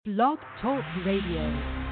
Blog Talk Radio.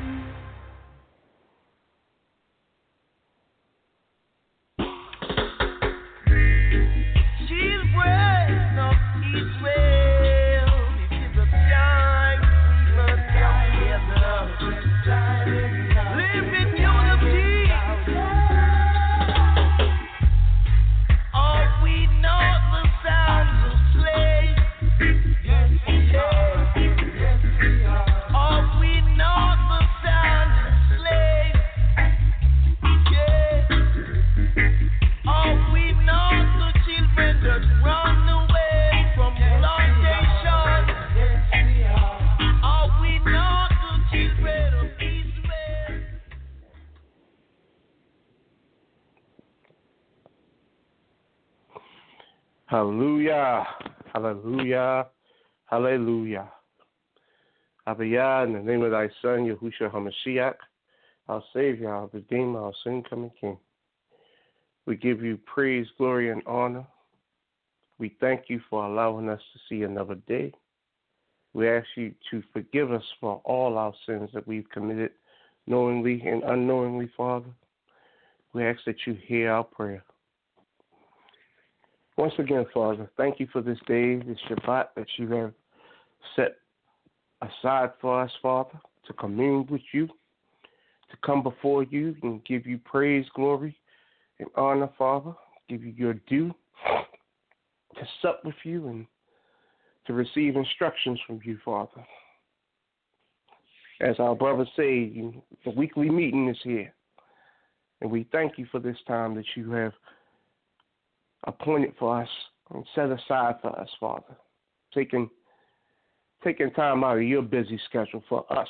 Hallelujah, hallelujah, hallelujah. Abiyah, in the name of thy Son, Yahushua HaMashiach, our Savior, our Redeemer, our soon-coming King. We give you praise, glory, and honor. We thank you for allowing us to see another day. We ask you to forgive us for all our sins that we've committed, knowingly and unknowingly, Father. We ask that you hear our prayer. Once again, Father, thank you for this day, this Shabbat that you have set aside for us, Father, to commune with you, to come before you and give you praise, glory, and honor, Father, give you your due, to sup with you and to receive instructions from you, Father. As our brothers say, the weekly meeting is here, and we thank you for this time that you have appointed for us and set aside for us, Father, taking time out of your busy schedule for us.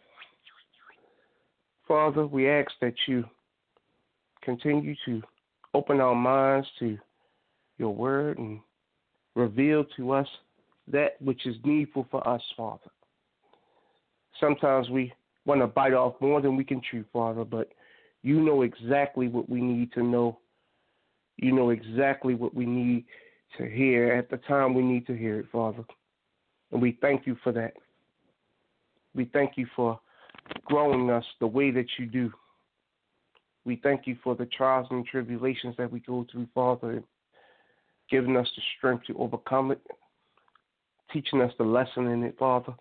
Father, we ask that you continue to open our minds to your word and reveal to us that which is needful for us, Father. Sometimes we want to bite off more than we can chew, Father, but you know exactly what we need to know. You know exactly what we need to hear at the time we need to hear it, Father. And we thank you for that. We thank you for growing us the way that you do. We thank you for the trials and tribulations that we go through, Father, and giving us the strength to overcome it, teaching us the lesson in it, Father,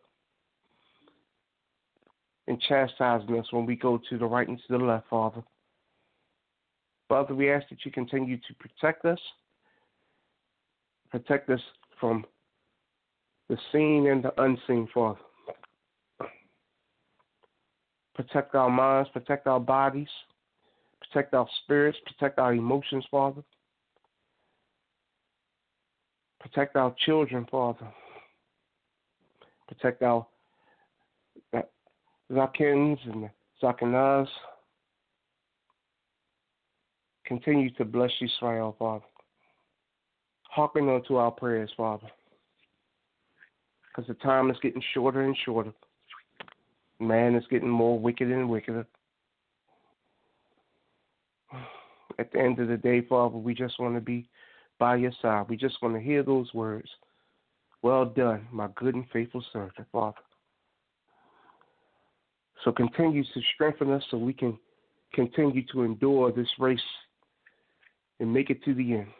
and chastising us when we go to the right and to the left, Father. Father, we ask that you continue to protect us from the seen and the unseen, Father. Protect our minds, protect our bodies, protect our spirits, protect our emotions, Father. Protect our children, Father. Protect our Zakins and Zakinas. Continue to bless Israel, Father. Hearken unto our prayers, Father. Because the time is getting shorter and shorter. Man is getting more wicked and wickeder. At the end of the day, Father, we just want to be by your side. We just want to hear those words. Well done, my good and faithful servant, Father. So continue to strengthen us so we can continue to endure this race and make it to the end.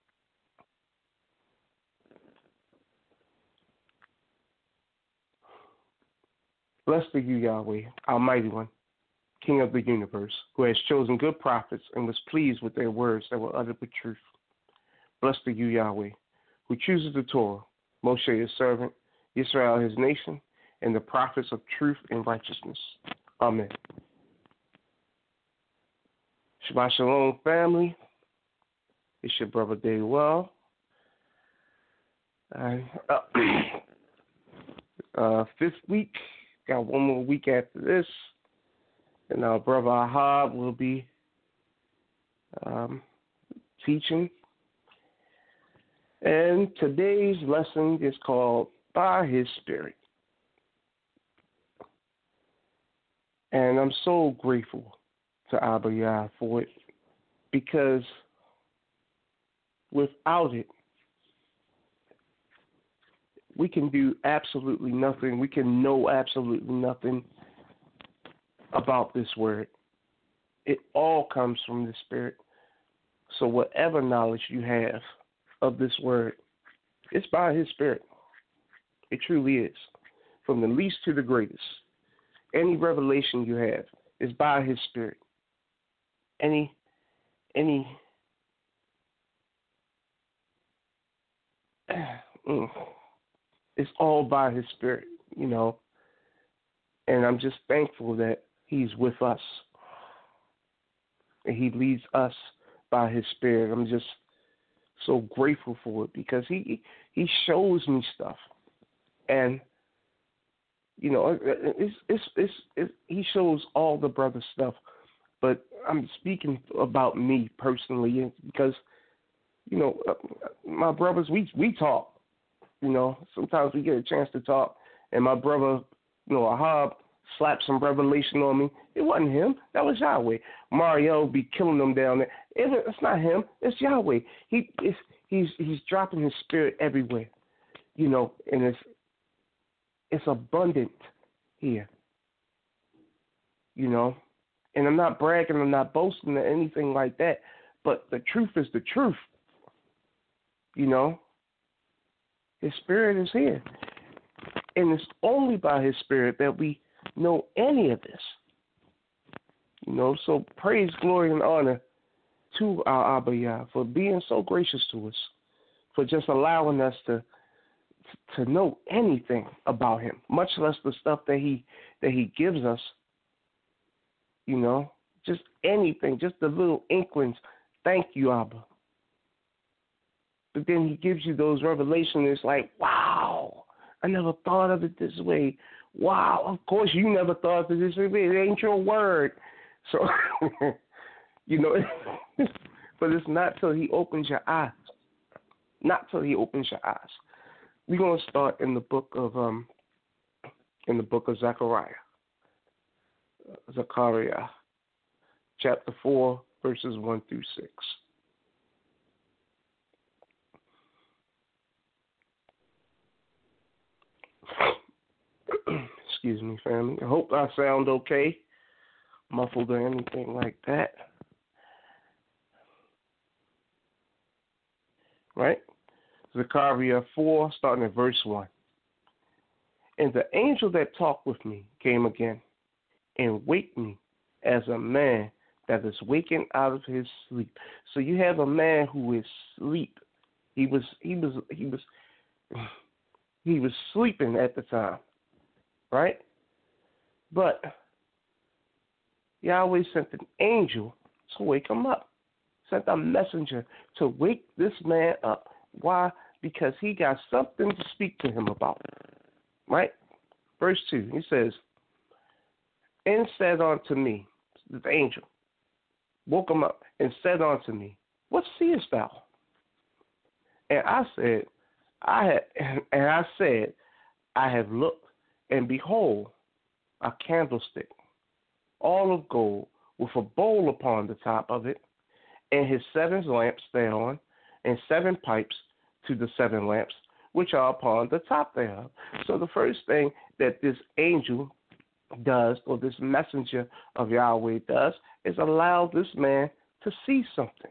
Blessed are you, Yahweh, Almighty One, King of the universe, who has chosen good prophets and was pleased with their words that were uttered with truth. Blessed are you, Yahweh, who chooses the Torah, Moshe his servant, Israel his nation, and the prophets of truth and righteousness. Amen. Shabbat Shalom, family. It's your brother Daywell. Fifth week. Got one more week after this. And our brother Ahab will be teaching. And today's lesson is called By His Spirit. And I'm so grateful to Abiyah for it, because without it, we can do absolutely nothing. We can know absolutely nothing about this word. It all comes from the Spirit. So whatever knowledge you have of this word, it's by His Spirit. It truly is. From the least to the greatest. Any revelation you have is by His Spirit. Any it's all by His Spirit, you know. And I'm just thankful that He's with us. And He leads us by His Spirit. I'm just so grateful for it because He shows me stuff. And, you know, He shows all the brother stuff. But I'm speaking about me personally because, you know, my brothers, we talk. You know, sometimes we get a chance to talk, and my brother, you know, Ahab, slapped some revelation on me. It wasn't him. That was Yahweh. Mario be killing them down there. It's not him. It's Yahweh. He's dropping His Spirit everywhere. You know, and it's abundant here. You know, and I'm not bragging. I'm not boasting or anything like that. But the truth is the truth. You know. His Spirit is here. And it's only by His Spirit that we know any of this. You know, so praise, glory, and honor to our Abba Yah for being so gracious to us, for just allowing us to know anything about Him, much less the stuff that He gives us. You know, just anything, just the little inklings. Thank you, Abba. But then He gives you those revelations. It's like, wow, I never thought of it this way. Wow, of course you never thought of it this way. It ain't your word. So, you know, but it's not till He opens your eyes. Not till He opens your eyes. We're going to start in the book of Zechariah. Zechariah, chapter 4, verses 1 through 6. Excuse me, family. I hope I sound okay, muffled or anything like that. Right? Zechariah 4, starting at verse 1. And the angel that talked with me came again and waked me as a man that is waking out of his sleep. So you have a man who is asleep. He was sleeping at the time. Right? But Yahweh sent an angel to wake him up. Sent a messenger to wake this man up. Why? Because he got something to speak to him about. Right? Verse 2, he says, and said unto me, the angel, woke him up and said unto me, what seest thou? And I said, I have looked, and behold, a candlestick, all of gold, with a bowl upon the top of it, and his 7 lamps thereon, and 7 pipes to the 7 lamps, which are upon the top thereof. So the first thing that this angel does, or this messenger of Yahweh does, is allow this man to see something.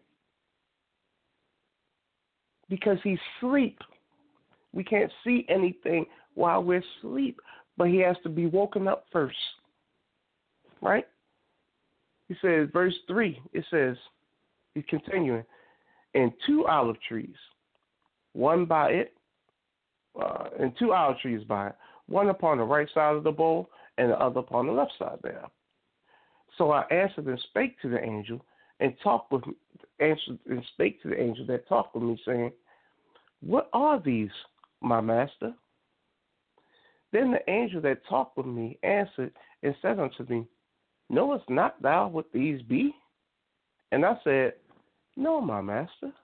Because he's asleep. We can't see anything while we're asleep, but he has to be woken up first. Right? He says, verse 3, it says, he's continuing, and 2 olive trees, one by it, and 2 olive trees by it, one upon the right side of the bowl, and the other upon the left side thereof. So I answered and spake to the angel, and spake to the angel that talked with me, saying, what are these, my master? Then the angel that talked with me answered and said unto me, knowest not thou what these be? And I said, no, my master.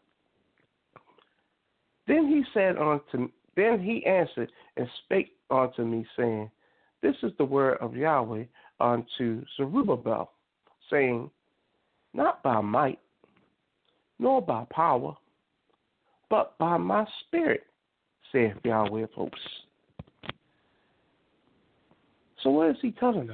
Then he answered and spake unto me, saying, this is the word of Yahweh unto Zerubbabel, saying, not by might, nor by power, but by my spirit, saith Yahweh of hosts. So what is he telling us?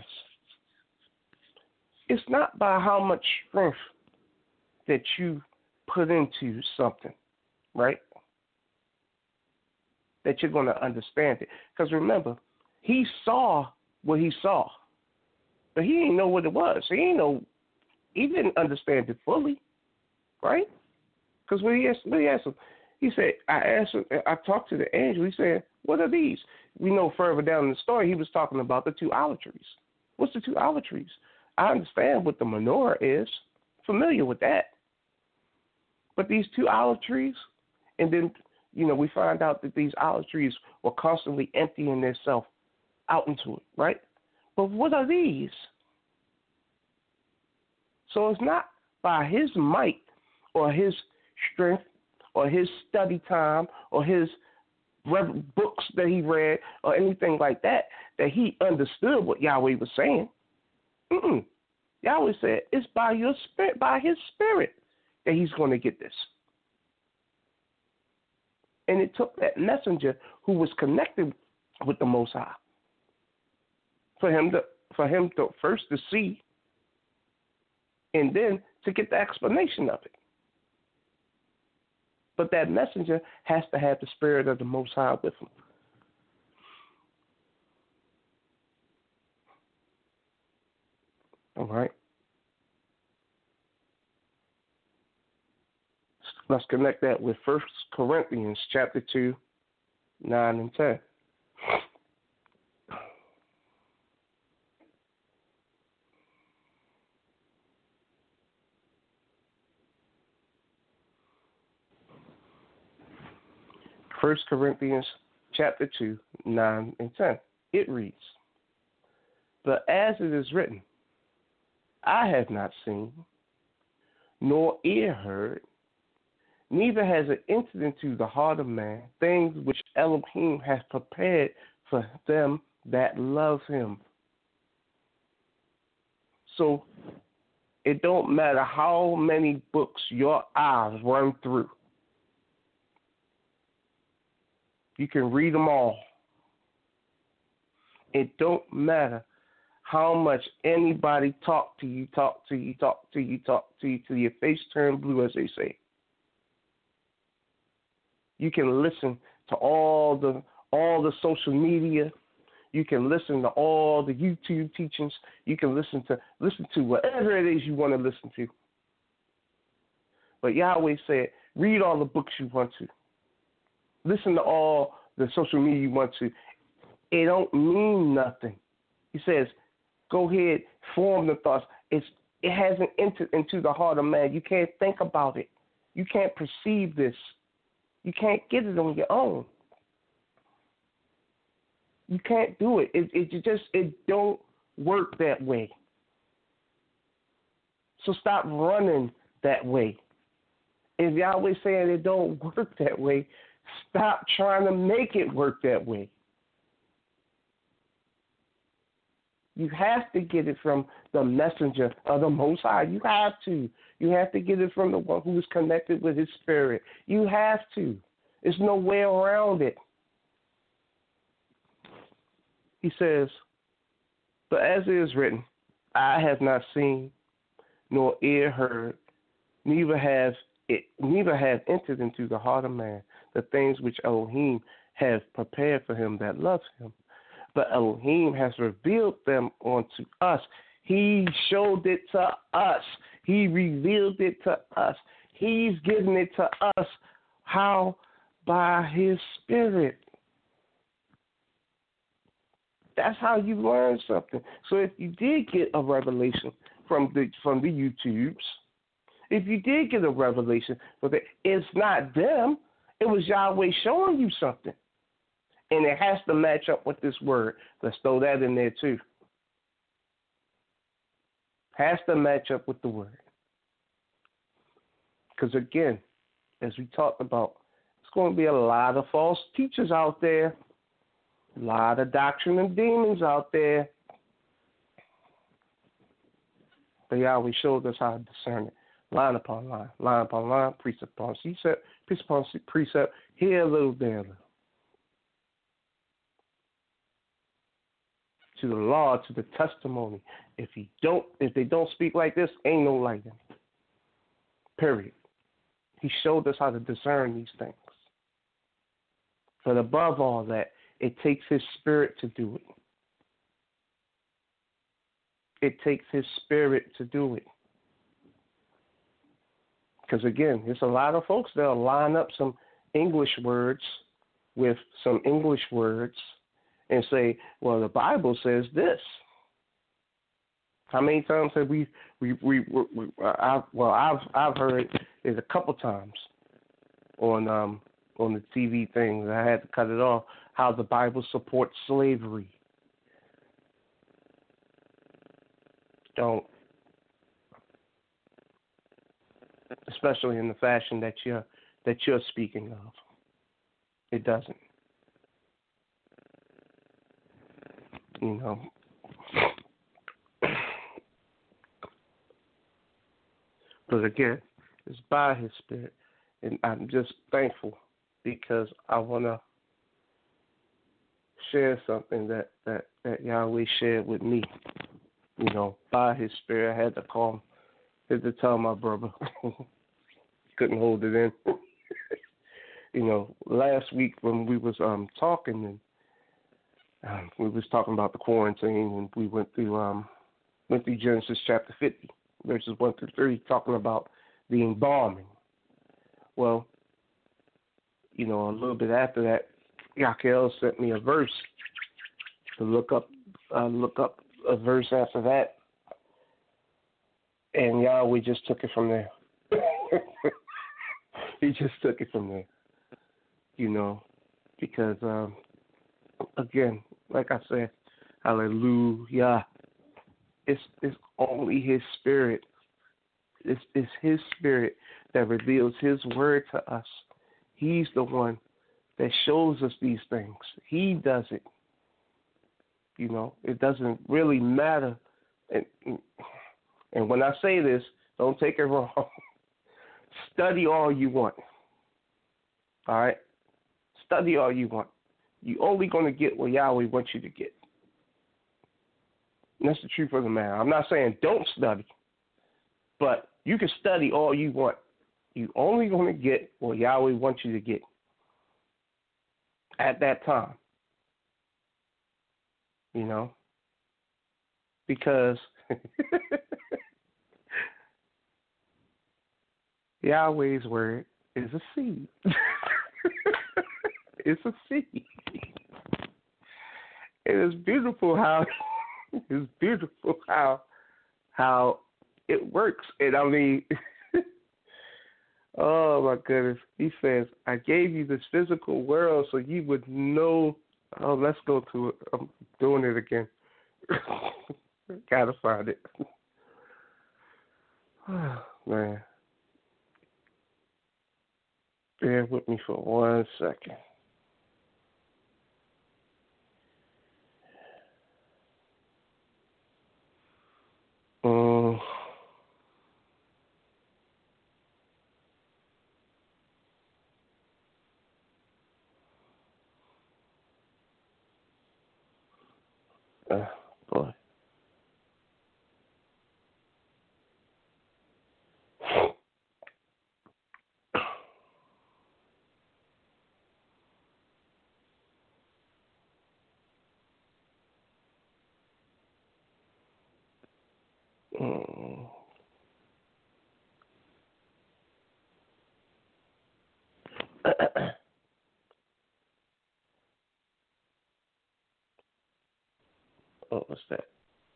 It's not by how much strength that you put into something, right? That you're going to understand it. Because remember, he saw what he saw, but he didn't know what it was. He didn't understand it fully, right? Because when he asked him, he said, I talked to the angel. He said, what are these? We know further down in the story, he was talking about the two olive trees. What's the two olive trees? I understand what the menorah is, familiar with that. But these two olive trees, and then, we find out that these olive trees were constantly emptying themselves out into it, right? But what are these? So it's not by his might or his strength or his study time or his books that he read or anything like that he understood what Yahweh was saying. Yahweh said it's by your spirit, by his spirit, that he's going to get this. And it took that messenger who was connected with the Most High for him to first to see and then to get the explanation of it. But that messenger has to have the spirit of the Most High with him. All right. Let's connect that with 1 Corinthians chapter 2, 9 and 10. First Corinthians chapter 2, 9 and 10. It reads, but as it is written, I have not seen, nor ear heard, neither has it entered into the heart of man things which Elohim has prepared for them that love him. So it don't matter how many books your eyes run through. You can read them all. It don't matter how much anybody talk to you till your face turn blue, as they say. You can listen to all the social media. You can listen to all the YouTube teachings. You can listen to whatever it is you want to listen to. But Yahweh said, read all the books you want to. Listen to all the social media you want to. It don't mean nothing. He says, go ahead, form the thoughts. It hasn't entered into the heart of man. You can't think about it. You can't perceive this. You can't get it on your own. You can't do it. It don't work that way. So stop running that way. If Yahweh saying it don't work that way, stop trying to make it work that way. You have to get it from the messenger of the Most High. You have to. You have to get it from the one who is connected with his spirit. You have to. There's no way around it. He says, but as it is written, I have not seen, nor ear heard, neither have entered into the heart of man the things which Elohim has prepared for him that loves him. But Elohim has revealed them unto us. He showed it to us. He revealed it to us. He's given it to us. How? By his spirit. That's how you learn something. So if you did get a revelation from the YouTubes, if you did get a revelation, it's not them. It was Yahweh showing you something. And it has to match up with this word. Let's throw that in there too. Has to match up with the word. Because again, as we talked about, it's going to be a lot of false teachers out there. A lot of doctrine and demons out there. But Yahweh showed us how to discern it. Line upon line, line upon line, precept upon precept, precept upon precept, here a little, there a little. to the law, to the testimony. If they don't speak like this, ain't no light in it. Period. He showed us how to discern these things. But above all that, it takes his spirit to do it. It takes his spirit to do it. Because again, there's a lot of folks that'll line up some English words with some English words and say, well, the Bible says this. How many times have I've heard it a couple times on the TV thing. I had to cut it off. How the Bible supports slavery. Don't, especially in the fashion that you're speaking of. It doesn't. You know. But again, it's by his spirit. And I'm just thankful because I want to share something that Yahweh shared with me. You know, by his spirit. I had to call him. Had to tell my brother. Couldn't hold it in. You know, last week when we was talking and we was talking about the quarantine and we went through Genesis chapter 50, verses 1 through 3, talking about the embalming. Well, you know, a little bit after that, Yakel sent me a verse to look up a verse after that, and Yahweh just took it from there. He just took it from there, you know, because, again, like I said, hallelujah, it's only his spirit. It's his spirit that reveals his word to us. He's the one that shows us these things. He does it. You know, it doesn't really matter. And when I say this, don't take it wrong. Study all you want. All right? Study all you want. You're only going to get what Yahweh wants you to get. And that's the truth of the matter. I'm not saying don't study, but you can study all you want. You're only going to get what Yahweh wants you to get at that time. You know? Because Yahweh's word is a seed. It's a seed. It is beautiful how how it works. And I mean, oh my goodness. He says, I gave you this physical world so you would know. Oh, let's go to it. I'm doing it again. Gotta find it. Oh, man. Bear with me for 1 second. Boy. Oh, what's that?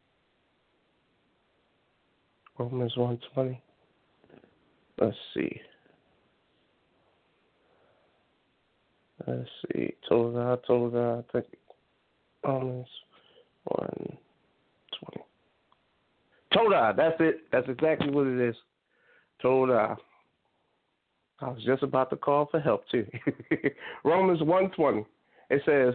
Romans 1:20. Let's see. Told I think Romans 1:20. Todah, that's it. That's exactly what it is. Todah. I was just about to call for help too. Romans 1:20. It says,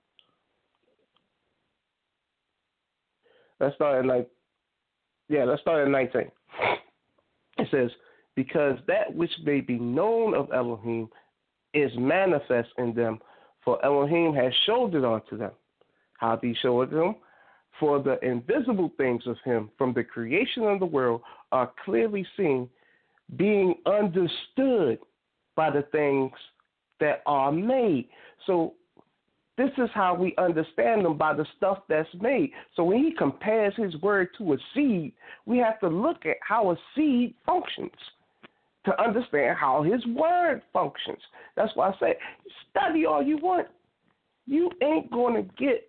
let's start at 19. It says, because that which may be known of Elohim is manifest in them, for Elohim has showed it unto them. How did he show it to them? For the invisible things of him from the creation of the world are clearly seen, being understood by the things that are made. So this is how we understand them, by the stuff that's made. So when he compares his word to a seed, we have to look at how a seed functions to understand how his word functions. That's why I say, study all you want. You ain't going to get,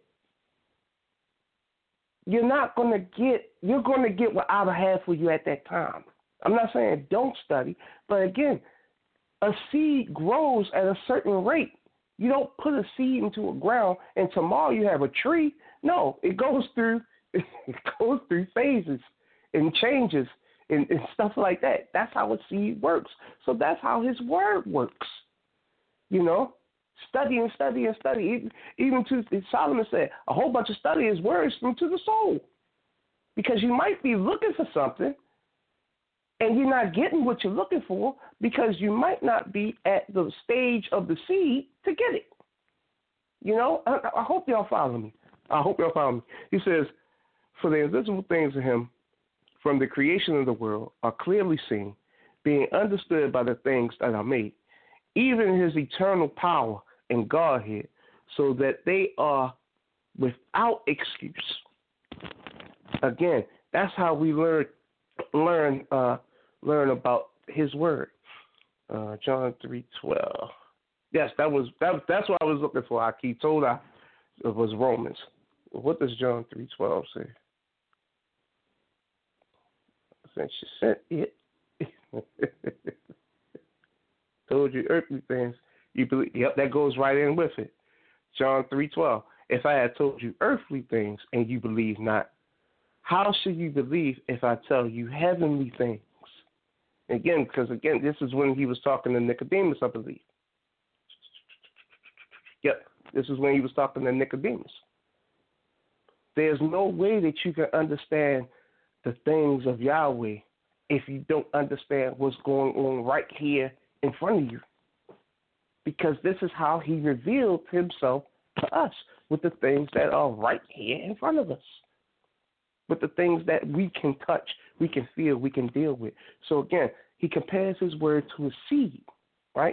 you're going to get what I have for you at that time. I'm not saying don't study, but again, a seed grows at a certain rate. You don't put a seed into a ground and tomorrow you have a tree. No, it goes through phases and changes and stuff like that. That's how a seed works. So that's how his word works. You know, study and study and study. Even to Solomon said, a whole bunch of study is worrisome to the soul, because you might be looking for something and you're not getting what you're looking for because you might not be at the stage of the seed to get it. You know, I hope y'all follow me. He says, for the invisible things of him from the creation of the world are clearly seen, being understood by the things that are made, even his eternal power and Godhead, so that they are without excuse. Again, that's how we learn about his word. John 3:12. Yes, that's what I was looking for. I keep told it was Romans. What does John 3:12 say? Since you sent it, told you earthly things, you believe. Yep, that goes right in with it. John 3:12. If I had told you earthly things and you believe not, how should you believe if I tell you heavenly things? Again, because this is when he was talking to Nicodemus, I believe. Yep, this is when he was talking to Nicodemus. There's no way that you can understand the things of Yahweh if you don't understand what's going on right here in front of you. Because this is how he revealed himself to us, with the things that are right here in front of us, with the things that we can touch, we can feel, we can deal with. So again, he compares his word to a seed, right?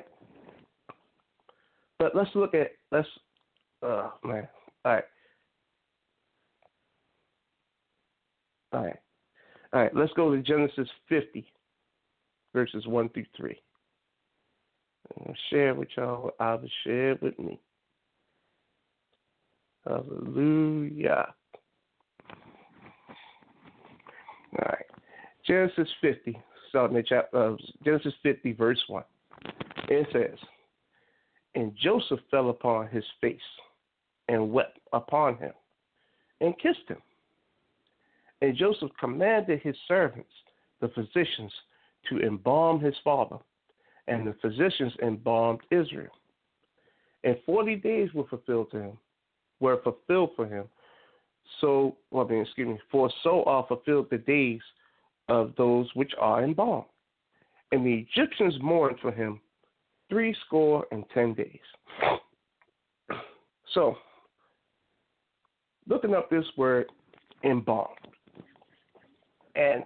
But let's look at, all right, let's go to Genesis 50, verses 1 through 3. I'll share with y'all what Abba shared with me. Hallelujah. All right. Genesis 50, starting at Genesis 50, verse 1. It says, and Joseph fell upon his face and wept upon him and kissed him. And Joseph commanded his servants, the physicians, to embalm his father. And the physicians embalmed Israel. And 40 days were fulfilled for him. For so are fulfilled the days of those which are embalmed. And the Egyptians mourned for him 70 days. So, looking up this word, embalmed. And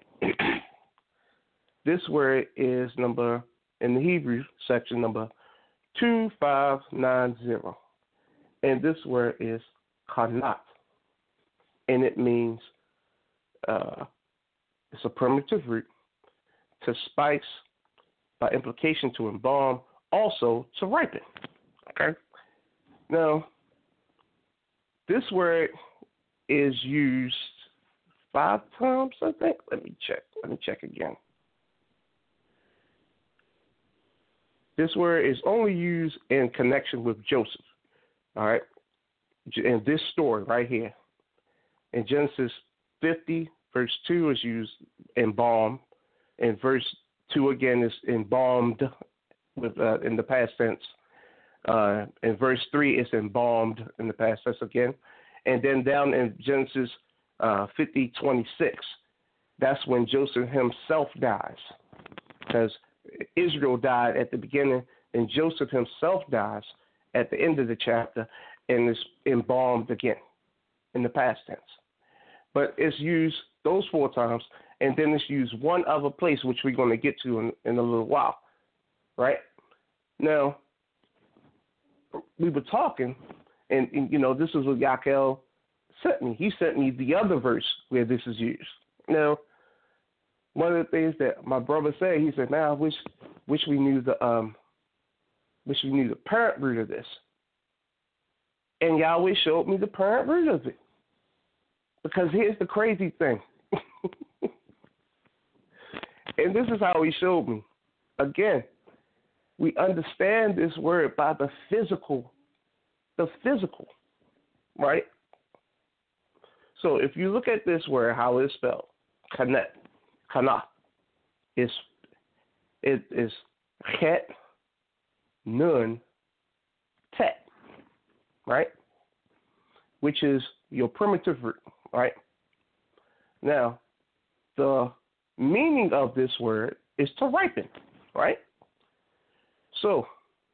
this word is in the Hebrew section number 2590. And this word is kanat. And it means, it's a primitive root, to spice, by implication to embalm, also to ripen. Okay? Now, this word is used 5 times, I think. Let me check again. This word is only used in connection with Joseph. All right? In this story right here. In Genesis 50, verse 2 is used embalm. And verse 2 again is embalmed with in the past tense. In verse 3 is embalmed in the past tense again. And then down in Genesis 50:26, that's when Joseph himself dies. Because Israel died at the beginning, and Joseph himself dies at the end of the chapter and is embalmed again in the past tense. but it's used those 4 times, and then it's used one other place, which we're going to get to in a little while, right? Now, we were talking, and this is what Yakel sent me. He sent me the other verse where this is used. Now, one of the things that my brother said, he said, "Now I wish we knew the parent root of this." And Yahweh showed me the parent root of it. Because here's the crazy thing. And this is how he showed me. Again, we understand this word by the physical, right? So if you look at this word, how it's spelled, kana, it is chet, nun, tet, right? Which is your primitive root, right? Now, the meaning of this word is to ripen, right? So,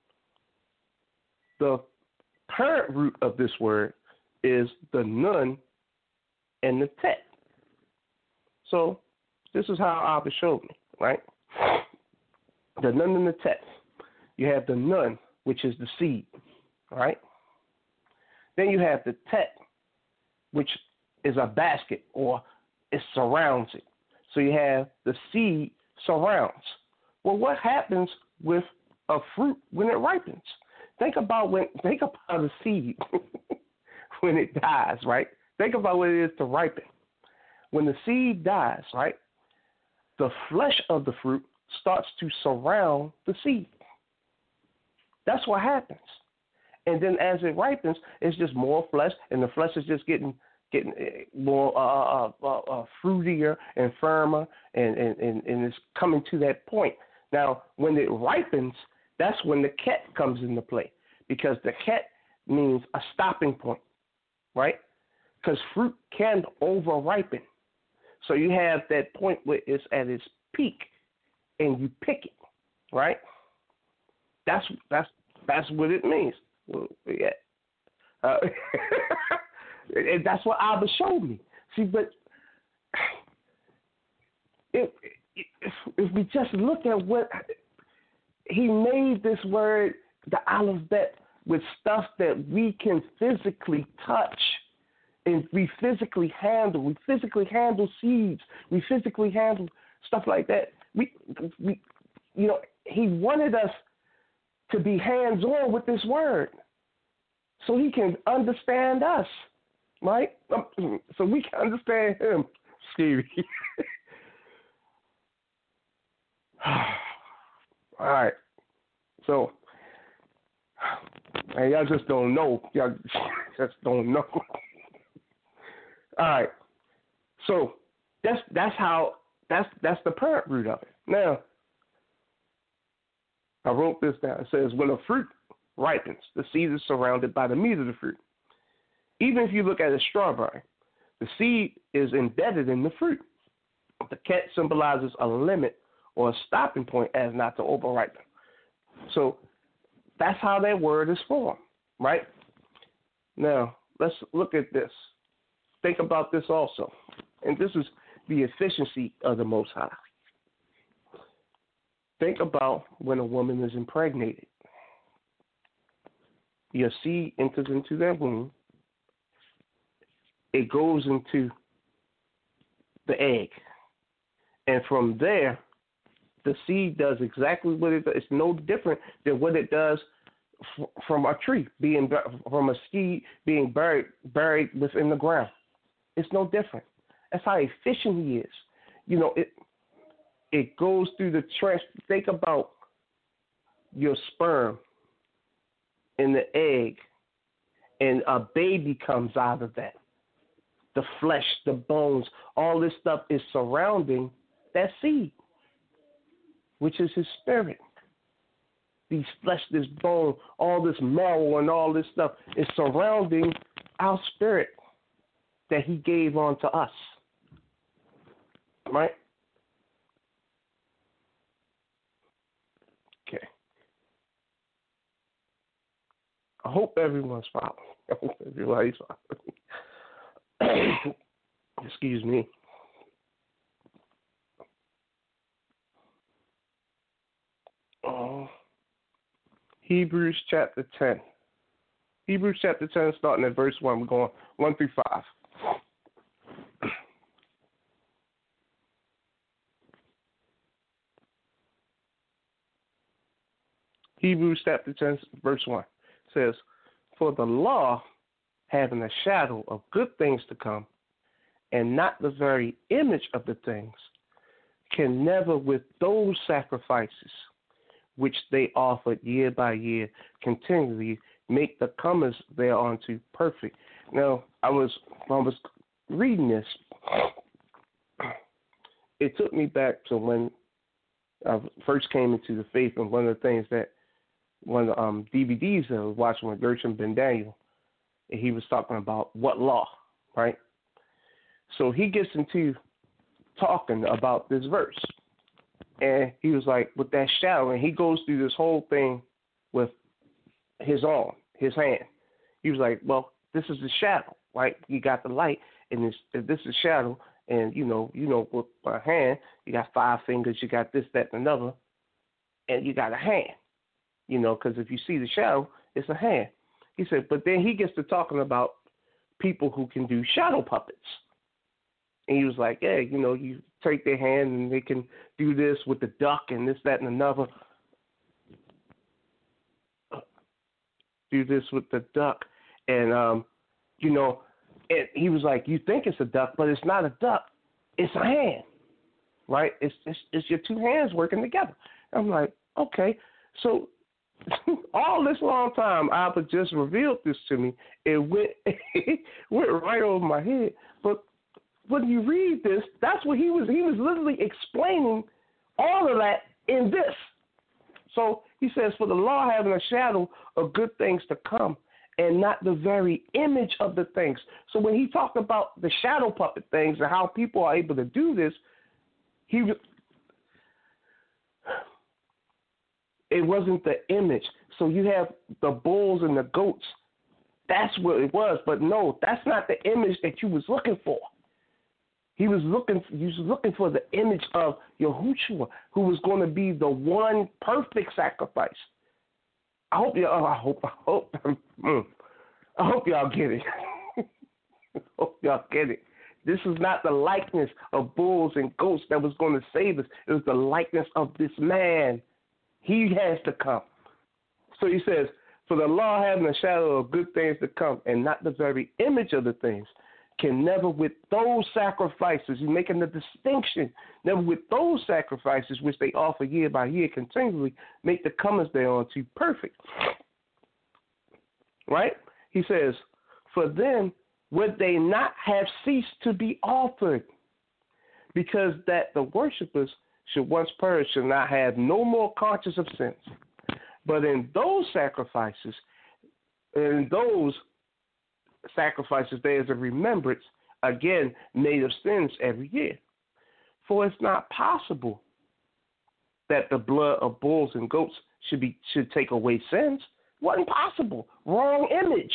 the parent root of this word is the nun and the tet. So, this is how Abba showed me, right? The nun and the tet. You have the nun, which is the seed, right? Then you have the tet, which is a basket or it surrounds it. So you have the seed surrounds. Well, what happens with a fruit when it ripens? Think about a seed when it dies, right? Think about what it is to ripen. When the seed dies, right, the flesh of the fruit starts to surround the seed. That's what happens. And then as it ripens, it's just more flesh, and the flesh is just getting more fruitier and firmer, and it's coming to that point. Now, when it ripens, that's when the ket comes into play, because the ket means a stopping point, right? Because fruit can over-ripen. So you have that point where it's at its peak, and you pick it, right? That's what it means. Well, yeah. And that's what Abba showed me. See, but if we just look at what he made this word, the alphabet, with stuff that we can physically touch, and we physically handle. We physically handle seeds. We physically handle stuff like that. We he wanted us to be hands-on with this word so he can understand us, right? So we can understand him, Stevie. All right. So, and y'all just don't know. Y'all just don't know. All right. So that's the parent root of it. Now, I wrote this down. It says, when a fruit ripens, the seed is surrounded by the meat of the fruit. Even if you look at a strawberry, the seed is embedded in the fruit. The ket symbolizes a limit or a stopping point as not to over-ripen. So that's how that word is formed, right? Now, let's look at this. Think about this also. And this is the efficiency of the Most High. Think about when a woman is impregnated. Your seed enters into that womb. It goes into the egg. And from there, the seed does exactly what it does. It's no different than what it does from a tree, from a seed being buried within the ground. It's no different. That's how efficient he is. You know, it goes through the trash. Think about your sperm in the egg, and a baby comes out of that. The flesh, the bones, all this stuff is surrounding that seed, which is his spirit. These flesh, this bone, all this marrow and all this stuff is surrounding our spirit that he gave unto us. Right? Okay. I hope everyone's following. I hope everybody's following. Excuse me. Oh, Hebrews chapter 10. Hebrews chapter 10, starting at verse 1. We're going 1 through 5. Hebrews chapter 10, verse 1 says, "For the law, having a shadow of good things to come, and not the very image of the things, can never with those sacrifices which they offered year by year continually make the comers thereunto perfect." Now, I was reading this. It took me back to when I first came into the faith, and one of the things that one of the DVDs I was watching with Gershom Ben Daniel, and he was talking about what law, right? So he gets into talking about this verse, and he was like, with that shadow, and he goes through this whole thing with his arm, his hand. He was like, well, this is the shadow, right? You got the light, and this is shadow, and you know, with a hand, you got 5 fingers, you got this, that, and another, and you got a hand, because if you see the shadow, it's a hand. He said, but then he gets to talking about people who can do shadow puppets. And he was like, yeah, you take their hand and they can do this with the duck and this, that, and another. Do this with the duck. And, and he was like, you think it's a duck, but it's not a duck. It's a hand, right? It's your 2 hands working together. I'm like, okay. So all this long time, Abba just revealed this to me. It went, it went right over my head. But when you read this, that's what he was literally explaining all of that in this. So he says, for the law having a shadow of good things to come, and not the very image of the things. So when he talked about the shadow puppet things and how people are able to do this, it wasn't the image. So you have the bulls and the goats. That's what it was. But no, that's not the image that you was looking for. You was looking for the image of Yahushua, who was going to be the one perfect sacrifice. I hope y'all get it. I hope y'all get it. This is not the likeness of bulls and goats that was going to save us. It was the likeness of this man. He has to come. So he says, for the law having a shadow of good things to come, and not the very image of the things, can never with those sacrifices, he's making the distinction, never with those sacrifices which they offer year by year continually, make the comers thereunto perfect. Right? He says, for then would they not have ceased to be offered, because that the worshipers should once perish shall not have no more conscience of sins. But in those sacrifices, there is a remembrance, again, made of sins every year. For it's not possible that the blood of bulls and goats should take away sins. Wasn't possible. Wrong image,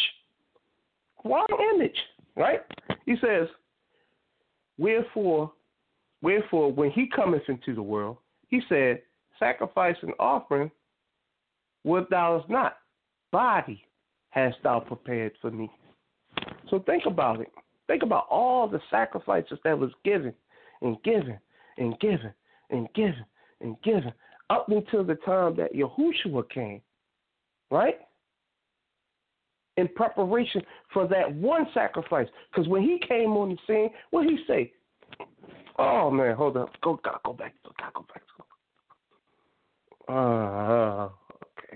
right? He says, Wherefore, when he cometh into the world, he said, sacrifice and offering what thou hast not, body hast thou prepared for me. So think about it. Think about all the sacrifices that was given and given and given and given and given up until the time that Yahushua came, right? In preparation for that one sacrifice. Because when he came on the scene, what did he say? Oh, man, hold up. Gotta go back. Okay.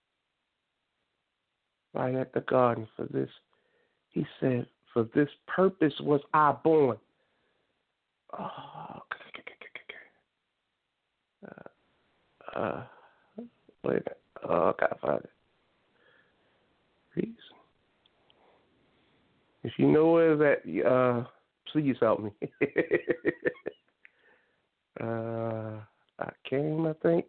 Right at the garden for this. He said, for this purpose was I born. Oh, wait a minute. Oh, I gotta find it. Please. If you know where that, please help me. I came, I think.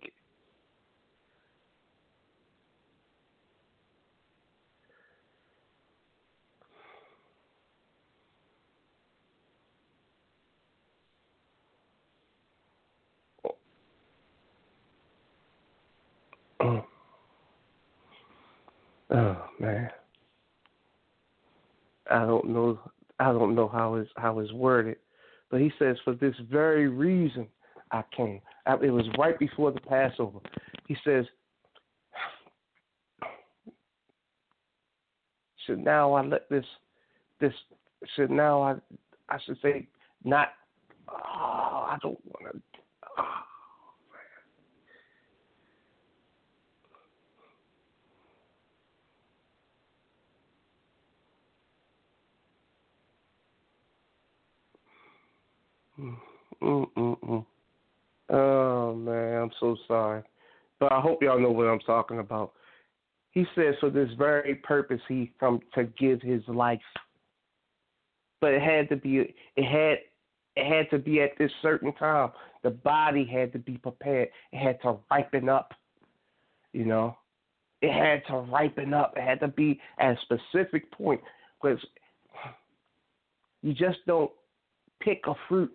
Oh man, I don't know. I don't know how it's worded, but he says, "For this very reason, I came." It was right before the Passover. He says, "Should now I let this should now I should say not. Oh, I don't want to." Mm-mm-mm. Oh man, I'm so sorry, but I hope y'all know what I'm talking about. He says, for this very purpose, he come to give his life, but it had to be at this certain time. The body had to be prepared. It had to ripen up. You know, it had to ripen up. It had to be at a specific point because you just don't pick a fruit.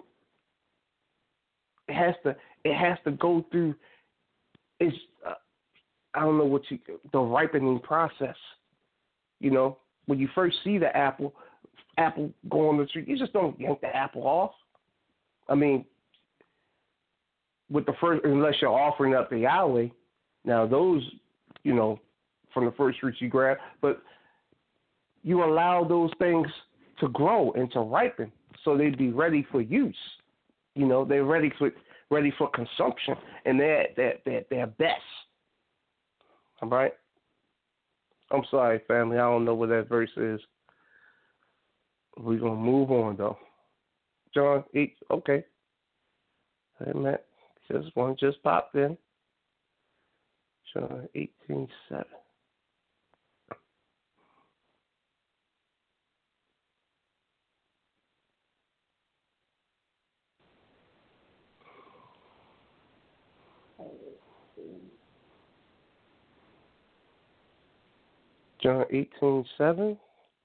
It has to go through. It's I don't know the ripening process. You know, when you first see the apple go on the tree, you just don't yank the apple off. I mean, with the first, unless you're offering up the Yahweh, now those, you know, from the first fruits you grab, but you allow those things to grow and to ripen so they'd be ready for use. You know, they're ready for consumption, and they're best. All right. I'm sorry, family. I don't know what that verse is. We're gonna move on though. John 8. Okay. Hey man, just one just popped in. John 18:7. John 18:7.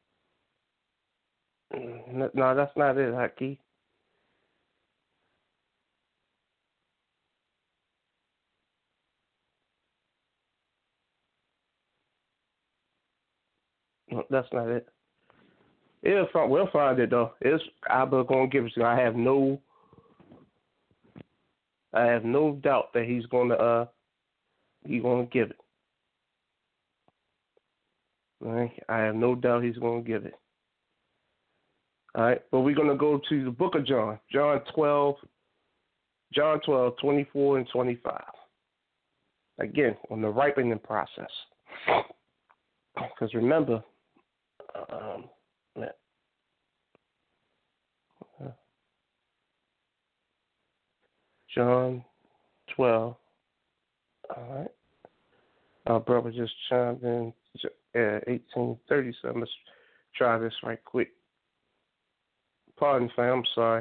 No, that's not it, Haki. No, that's not it. We'll find it though. It's Abba gonna give it to you. I have no doubt that he's gonna give it. All right? I have no doubt he's gonna give it. All right, but we're gonna go to the book of John, John 12, 24 and 25. Again, on the ripening process. Because remember, John 12. All right. Our brother just chimed in at 18:30, so let's try this right quick. Pardon, fam. I'm sorry.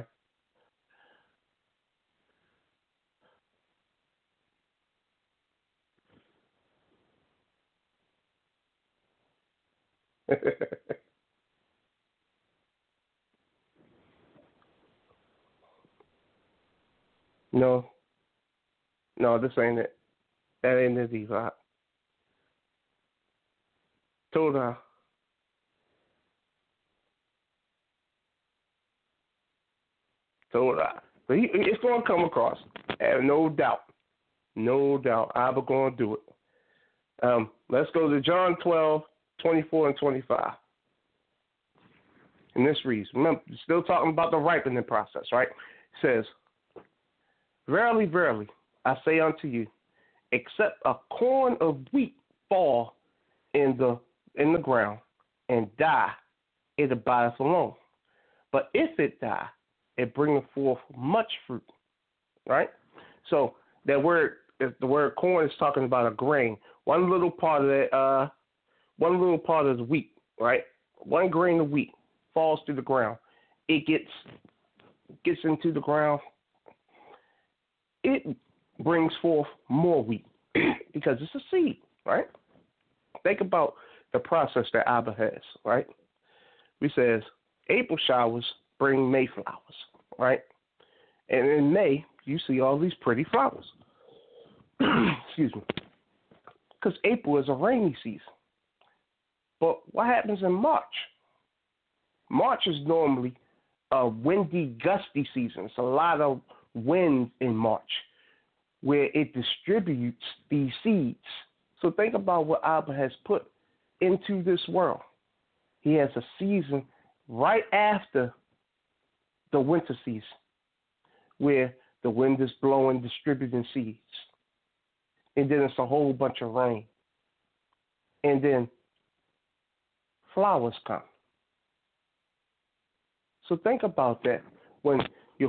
No, this ain't it. That ain't it either. Torah. But it's going to come across. I have no doubt. No doubt. I'm going to do it. Let's go to John 12, 24 and 25. And this reads, remember, still talking about the ripening process, right? It says, verily, verily, I say unto you, except a corn of wheat fall in the ground and die, it abideth alone. But if it die, it bringeth forth much fruit. Right? So that word, the word corn is talking about a grain. One little part of that, one little part of the wheat, right? One grain of wheat falls to the ground. It gets into the ground. It brings forth more wheat because it's a seed, right? Think about the process that Abba has, right? We says April showers bring May flowers, right? And in May, you see all these pretty flowers. Excuse me. Because April is a rainy season. But what happens in March? March is normally a windy, gusty season. It's a lot of wind in March where it distributes these seeds. So think about what Abba has put into this world. He has a season right after the winter season where the wind is blowing, distributing seeds. And then it's a whole bunch of rain. And then flowers come. So think about that when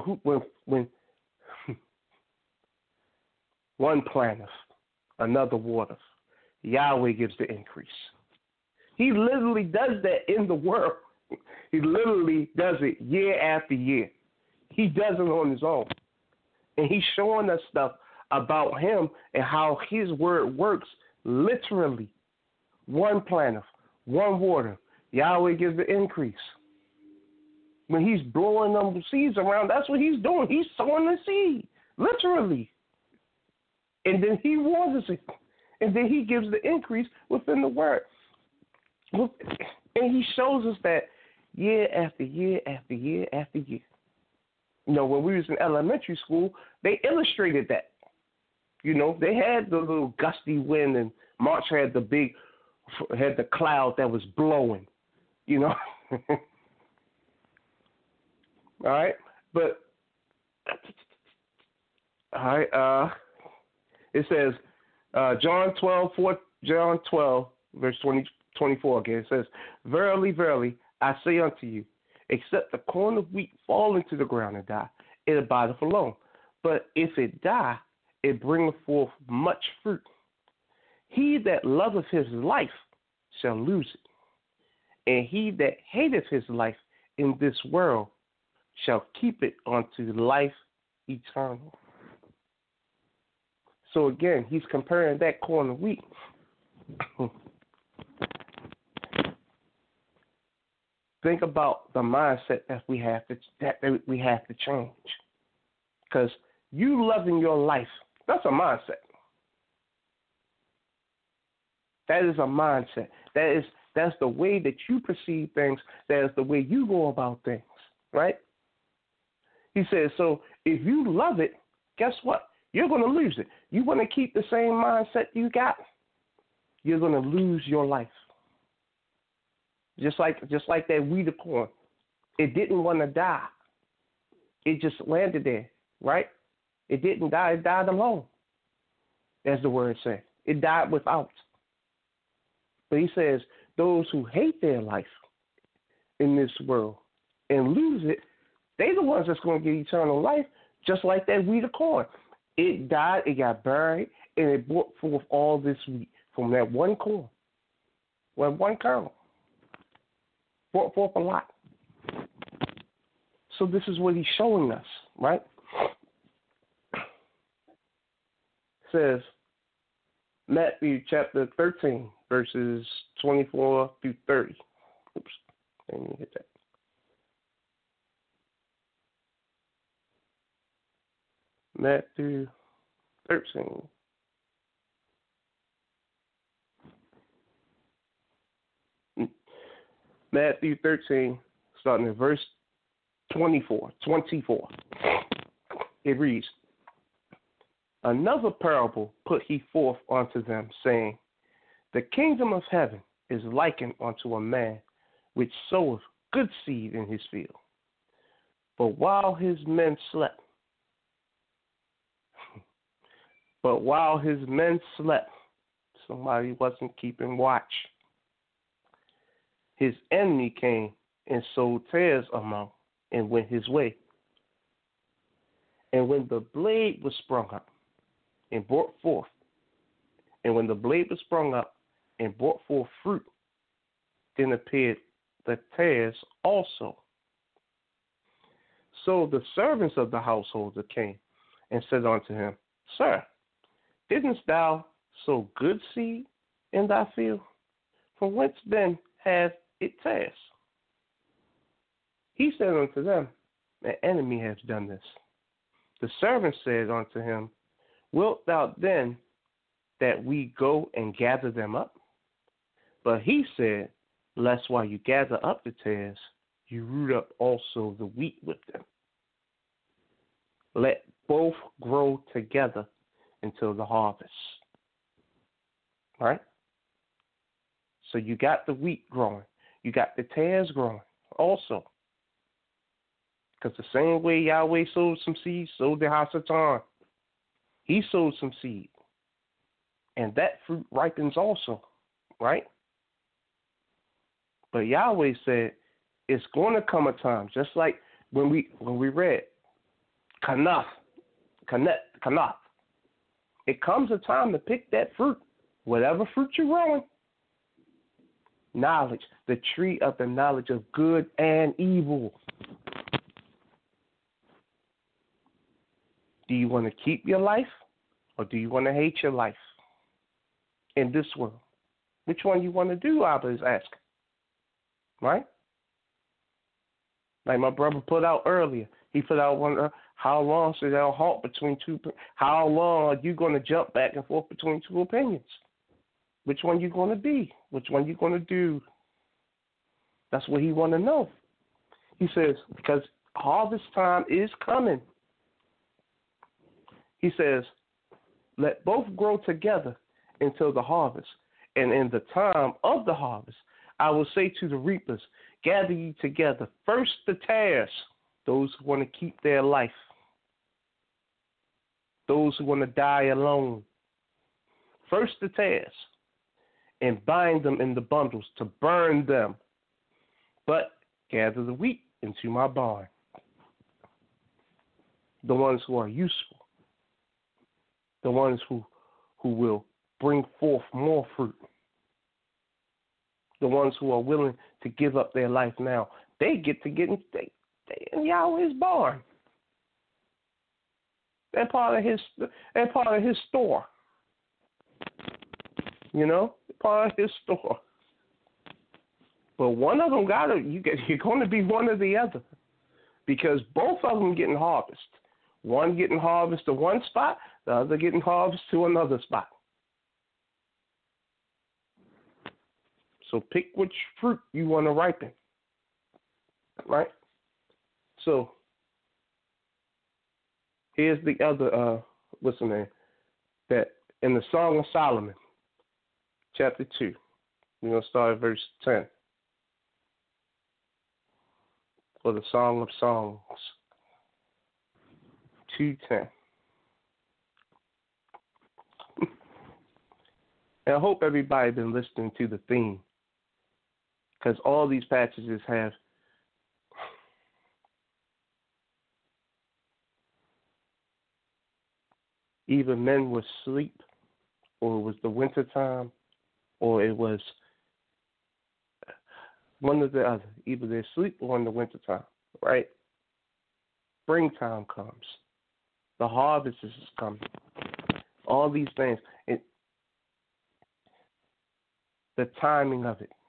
one planteth, another watereth, Yahweh gives the increase. He literally does that in the world. He literally does it year after year. He does it on his own. And he's showing us stuff about him and how his word works literally. One planteth, one water. Yahweh gives the increase. When he's blowing them seeds around, that's what he's doing. He's sowing the seed, literally. And then he waters it. And then he gives the increase within the word. And he shows us that year after year after year after year. You know, when we was in elementary school, they illustrated that. You know, they had the little gusty wind, and March had the cloud that was blowing, you know. All right, but all right. It says John 12, verse 24 again. It says, "Verily, verily, I say unto you, except the corn of wheat fall into the ground and die, it abideth alone. But if it die, it bringeth forth much fruit. He that loveth his life shall lose it, and he that hateth his life in this world shall keep it unto life eternal." So again, he's comparing that corn of wheat. Think about the mindset that we have to change. Because you loving your life, that's a mindset. That is a mindset. That's the way that you perceive things. That is the way you go about things, right? He says, so if you love it, guess what? You're going to lose it. You want to keep the same mindset you got, you're going to lose your life. Just like that wheat of corn. It didn't want to die. It just landed there, right? It didn't die. It died alone, as the word says. It died without. But he says, those who hate their life in this world and lose it, they're the ones that's going to get eternal life, just like that wheat of corn. It died, it got buried, and it brought forth all this wheat from that one corn, one kernel. Brought forth a lot. So this is what he's showing us, right? It says, Matthew chapter 13, verses 24 through 30. Oops, let me hit that. Matthew 13. Matthew 13, starting at verse 24. It reads, "Another parable put he forth unto them, saying, The kingdom of heaven is likened unto a man which soweth good seed in his field. But while his men slept, somebody wasn't keeping watch. His enemy came and sowed tares among and went his way. And when the blade was sprung up and brought forth, fruit, then appeared the tares also. So the servants of the householder came and said unto him, Sir, didn't thou sow good seed in thy field? From whence then hath it tares? He said unto them, An enemy hath done this. The servant said unto him, Wilt thou then that we go and gather them up? But he said, lest while you gather up the tares, you root up also the wheat with them. Let both grow together until the harvest. Right? So you got the wheat growing. You got the tares growing also. Because the same way Yahweh sowed some seeds, so did Hasatan. He sowed some seed. And that fruit ripens also. Right? But Yahweh said it's going to come a time, just like when we read Kanaf. It comes a time to pick that fruit, whatever fruit you're growing. Knowledge, the tree of the knowledge of good and evil. Do you want to keep your life or do you want to hate your life in this world? Which one you want to do, Abba is asking. Right? Like my brother put out earlier. He put out one, how long should I halt between two? How long are you going to jump back and forth between two opinions? Which one you going to be? Which one you going to do? That's what he want to know. He says, because harvest time is coming. He says, let both grow together until the harvest. And in the time of the harvest, I will say to the reapers, gather ye together, first the tares, those who want to keep their life, those who want to die alone. First the tares, and bind them in the bundles to burn them, but gather the wheat into my barn. The ones who are useful, the ones who will bring forth more fruit, the ones who are willing to give up their life now, they get in Yahweh's barn. They're part of his store. You know, part of his store. But one of them you're going to be one or the other, because both of them getting harvest. One getting harvest to one spot, the other getting harvest to another spot. So pick which fruit you want to ripen, right? So here's the other, what's the name? That in the Song of Solomon, chapter 2, we're going to start at verse 10. For the Song of Songs, 2:10. And I hope everybody been listening to the theme, because all these passages have either men were asleep, or it was the winter time, or it was one or the other. Either they're asleep or in the winter time, right? Springtime comes. The harvest is coming. All these things. The timing of it,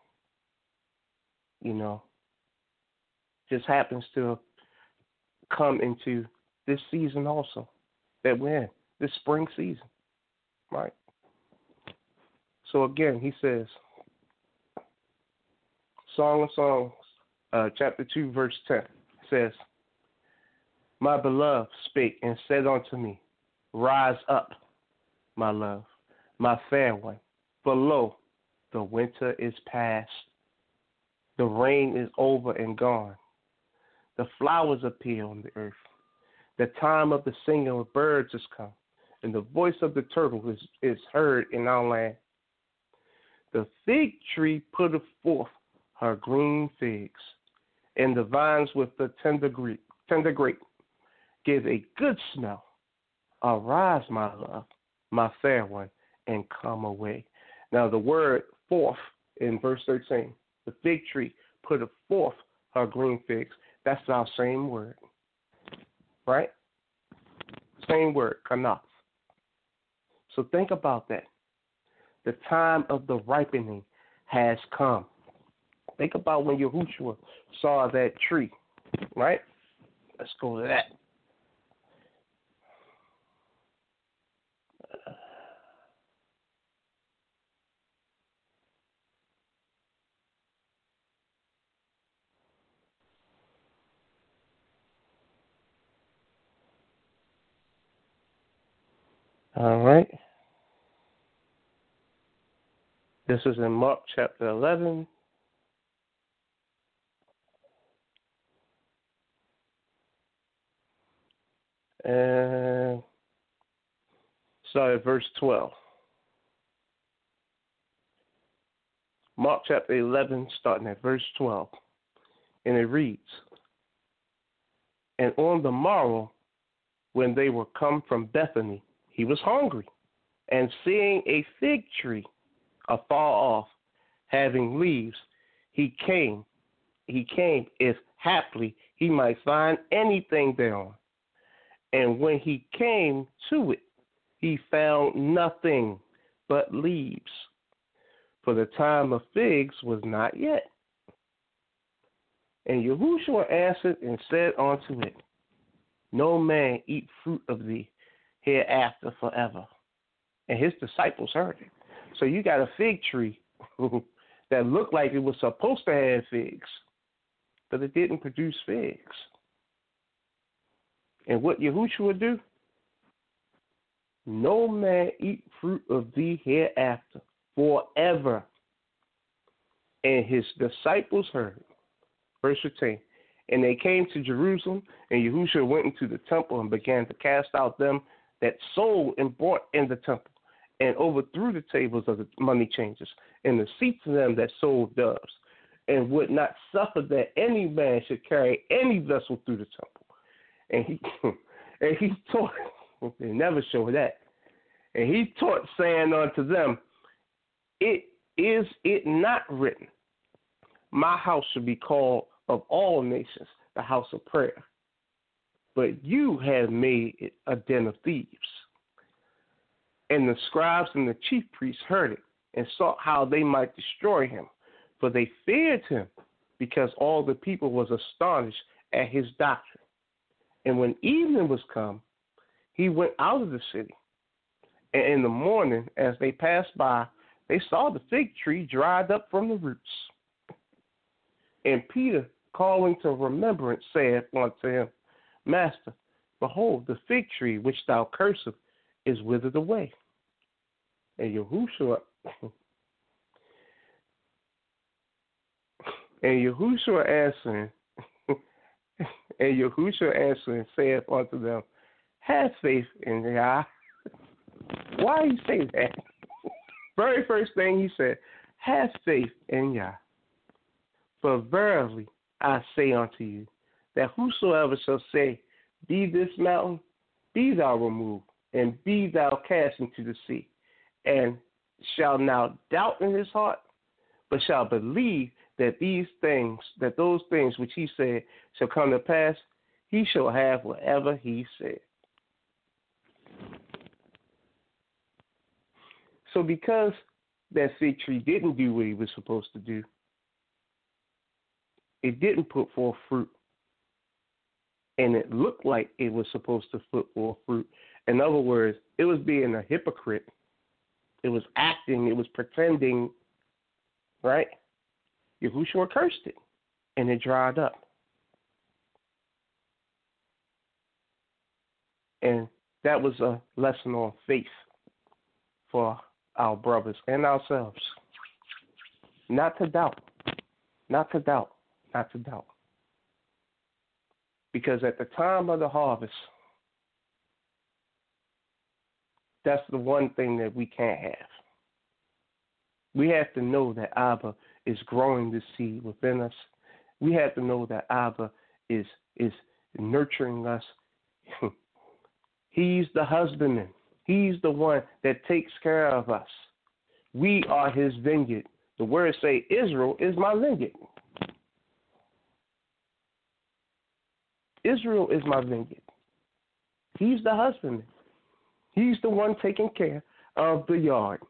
just happens to come into this season also that we're in, this spring season, right? So again, he says, Song of Songs, chapter 2, verse 10, says, my beloved spake and said unto me, rise up, my love, my fair one, for lo, the winter is past. The rain is over and gone. The flowers appear on the earth. The time of the singing of birds is come, and the voice of the turtle is heard in our land. The fig tree putteth forth her green figs, and the vines with the tender grape give a good smell. Arise, my love, my fair one, and come away. Now the word forth in verse 13, the fig tree putteth forth her green figs. That's our same word, right? Same word, kanaf. So think about that. The time of the ripening has come. Think about when Yahushua saw that tree, right? Let's go to that. All right. This is in Mark chapter 11. And start at verse 12. Mark chapter 11, starting at verse 12. And it reads, And on the morrow, when they were come from Bethany, he was hungry. And seeing a fig tree afar off, having leaves, he came, if haply he might find anything thereon. And when he came to it, he found nothing but leaves, for the time of figs was not yet. And Yahushua answered and said unto it, No man eat fruit of thee hereafter forever. And his disciples heard it. So you got a fig tree that looked like it was supposed to have figs, but it didn't produce figs. And what Yahushua do? No man eat fruit of thee hereafter forever. And his disciples heard. Verse 15. And they came to Jerusalem, and Yahushua went into the temple and began to cast out them that sold and bought in the temple, and overthrew the tables of the money changers, and the seats of them that sold doves, and would not suffer that any man should carry any vessel through the temple. And he taught, they never show that. And he taught, saying unto them, Is it not written, My house shall be called of all nations the house of prayer? But you have made it a den of thieves. And the scribes and the chief priests heard it, and sought how they might destroy him. For they feared him, because all the people was astonished at his doctrine. And when evening was come, he went out of the city. And in the morning, as they passed by, they saw the fig tree dried up from the roots. And Peter, calling to remembrance, said unto him, Master, behold, the fig tree which thou cursest is withered away. And Yahushua answering, saith unto them, Have faith in Yah. Why he say that? Very first thing he said, Have faith in Yah. For verily I say unto you, that whosoever shall say, Be this mountain, be thou removed, and be thou cast into the sea, and shall not doubt in his heart, but shall believe that those things which he said shall come to pass, he shall have whatever he said. So because that fig tree didn't do what he was supposed to do, it didn't put forth fruit, and it looked like it was supposed to put forth fruit. In other words, it was being a hypocrite. It was acting. It was pretending, right? Yahushua cursed it, and it dried up. And that was a lesson on faith for our brothers and ourselves. Not to doubt. Not to doubt. Not to doubt. Because at the time of the harvest, that's the one thing that we can't have. We have to know that Abba is growing the seed within us. We have to know that Abba is nurturing us. He's the husbandman. He's the one that takes care of us. We are his vineyard. The words say, Israel is my vineyard. Israel is my vineyard. He's the husbandman. He's the one taking care of the yard.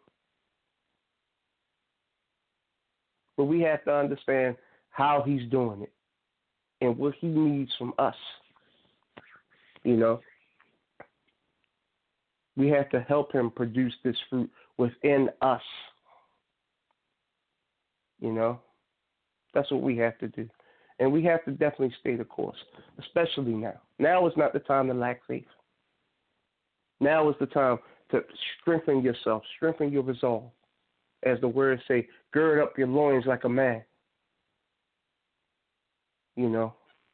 But we have to understand how he's doing it and what he needs from us. You know, we have to help him produce this fruit within us. You know, that's what we have to do. And we have to definitely stay the course, especially now. Now is not the time to lack faith. Now is the time to strengthen yourself, strengthen your resolve. As the words say, gird up your loins like a man. You know.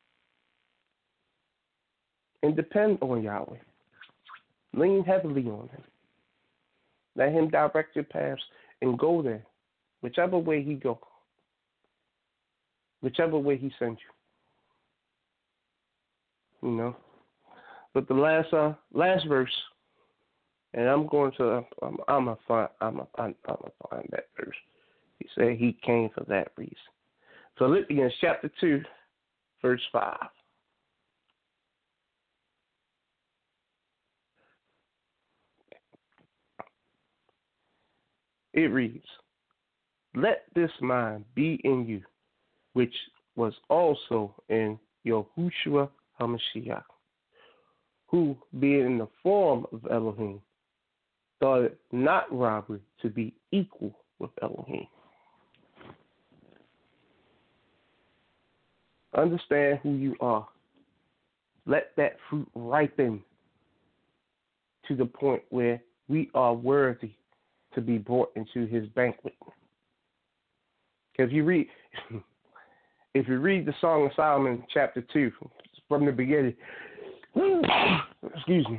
And depend on Yahweh. Lean heavily on him. Let him direct your paths and go there. Whichever way he go. Whichever way he sends you. You know. But the last verse, and I'm gonna find that verse. He said he came for that reason. Philippians chapter 2, verse 5. It reads, let this mind be in you, which was also in Yahushua HaMashiach, who, being in the form of Elohim, thought it not robbery to be equal with Elohim. Understand who you are. Let that fruit ripen to the point where we are worthy to be brought into his banquet. Because if you read the Song of Solomon, chapter 2, from the beginning, excuse me.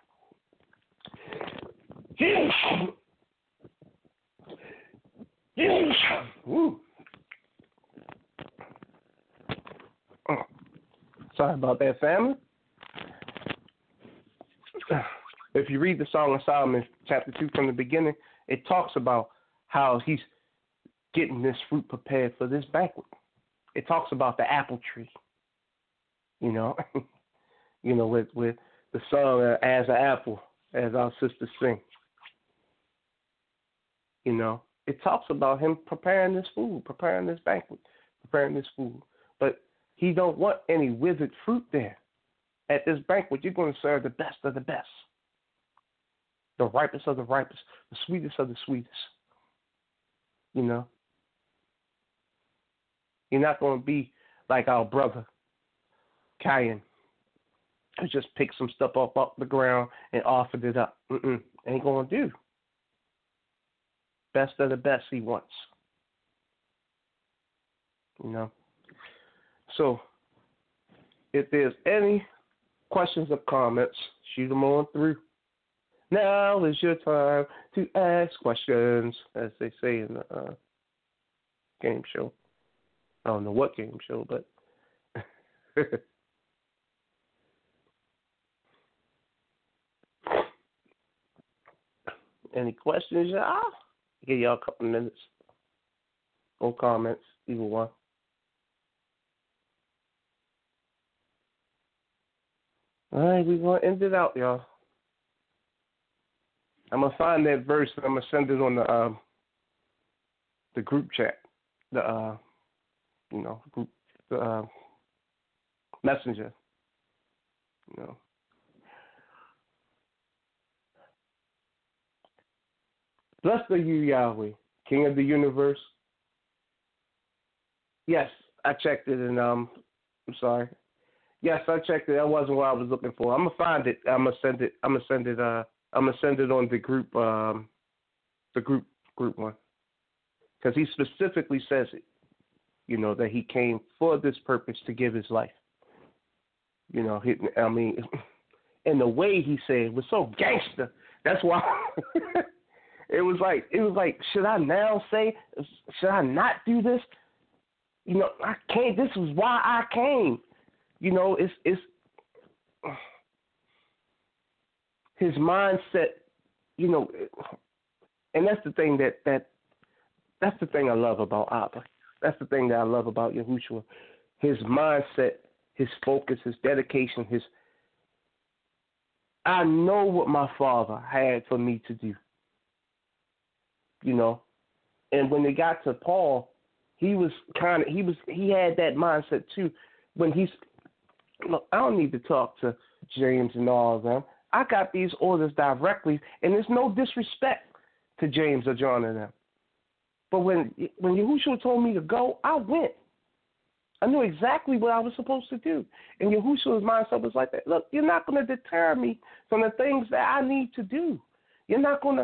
Sorry about that, family. If you read the Song of Solomon, chapter 2, from the beginning, it talks about how he's getting this fruit prepared for this banquet. It talks about the apple tree, you know, with the song As an Apple, as our sisters sing. You know, it talks about him preparing this food, preparing this banquet, preparing this food. But he don't want any withered fruit there. At this banquet, you're going to serve the best of the best. The ripest of the ripest, the sweetest of the sweetest. You know? You're not going to be like our brother, Cain, who just picked some stuff up off the ground and offered it up. Ain't going to do. Best of the best he wants. You know? So, if there's any questions or comments, shoot them on through. Now is your time to ask questions, as they say in the game show. I don't know what game show, but any questions, y'all? I'll give y'all a couple minutes. Or comments, either one. All right, we're going to end it out, y'all. I'm going to find that verse and I'm going to send it on the group chat. The group, the messenger. You know. Blessed are you, Yahweh, King of the universe. Yes, I checked it, and I'm sorry. Yes, I checked it. That wasn't what I was looking for. I'm gonna find it. I'm gonna send it on the group. The group one, because he specifically says it. You know that he came for this purpose to give his life. You know, and the way he said it was so gangster. That's why. It was like, should I now say? Should I not do this? You know, I can't. This is why I came. You know, it's his mindset. You know, and that's the thing that's the thing I love about Abba. That's the thing that I love about Yahushua. His mindset, his focus, his dedication, I know what my father had for me to do. You know, and when they got to Paul, he had that mindset too. When look, I don't need to talk to James and all of them. I got these orders directly, and there's no disrespect to James or John and them. But when Yahushua told me to go, I went. I knew exactly what I was supposed to do. And Yahushua's mindset was like that. Look, you're not going to deter me from the things that I need to do. You're not going to,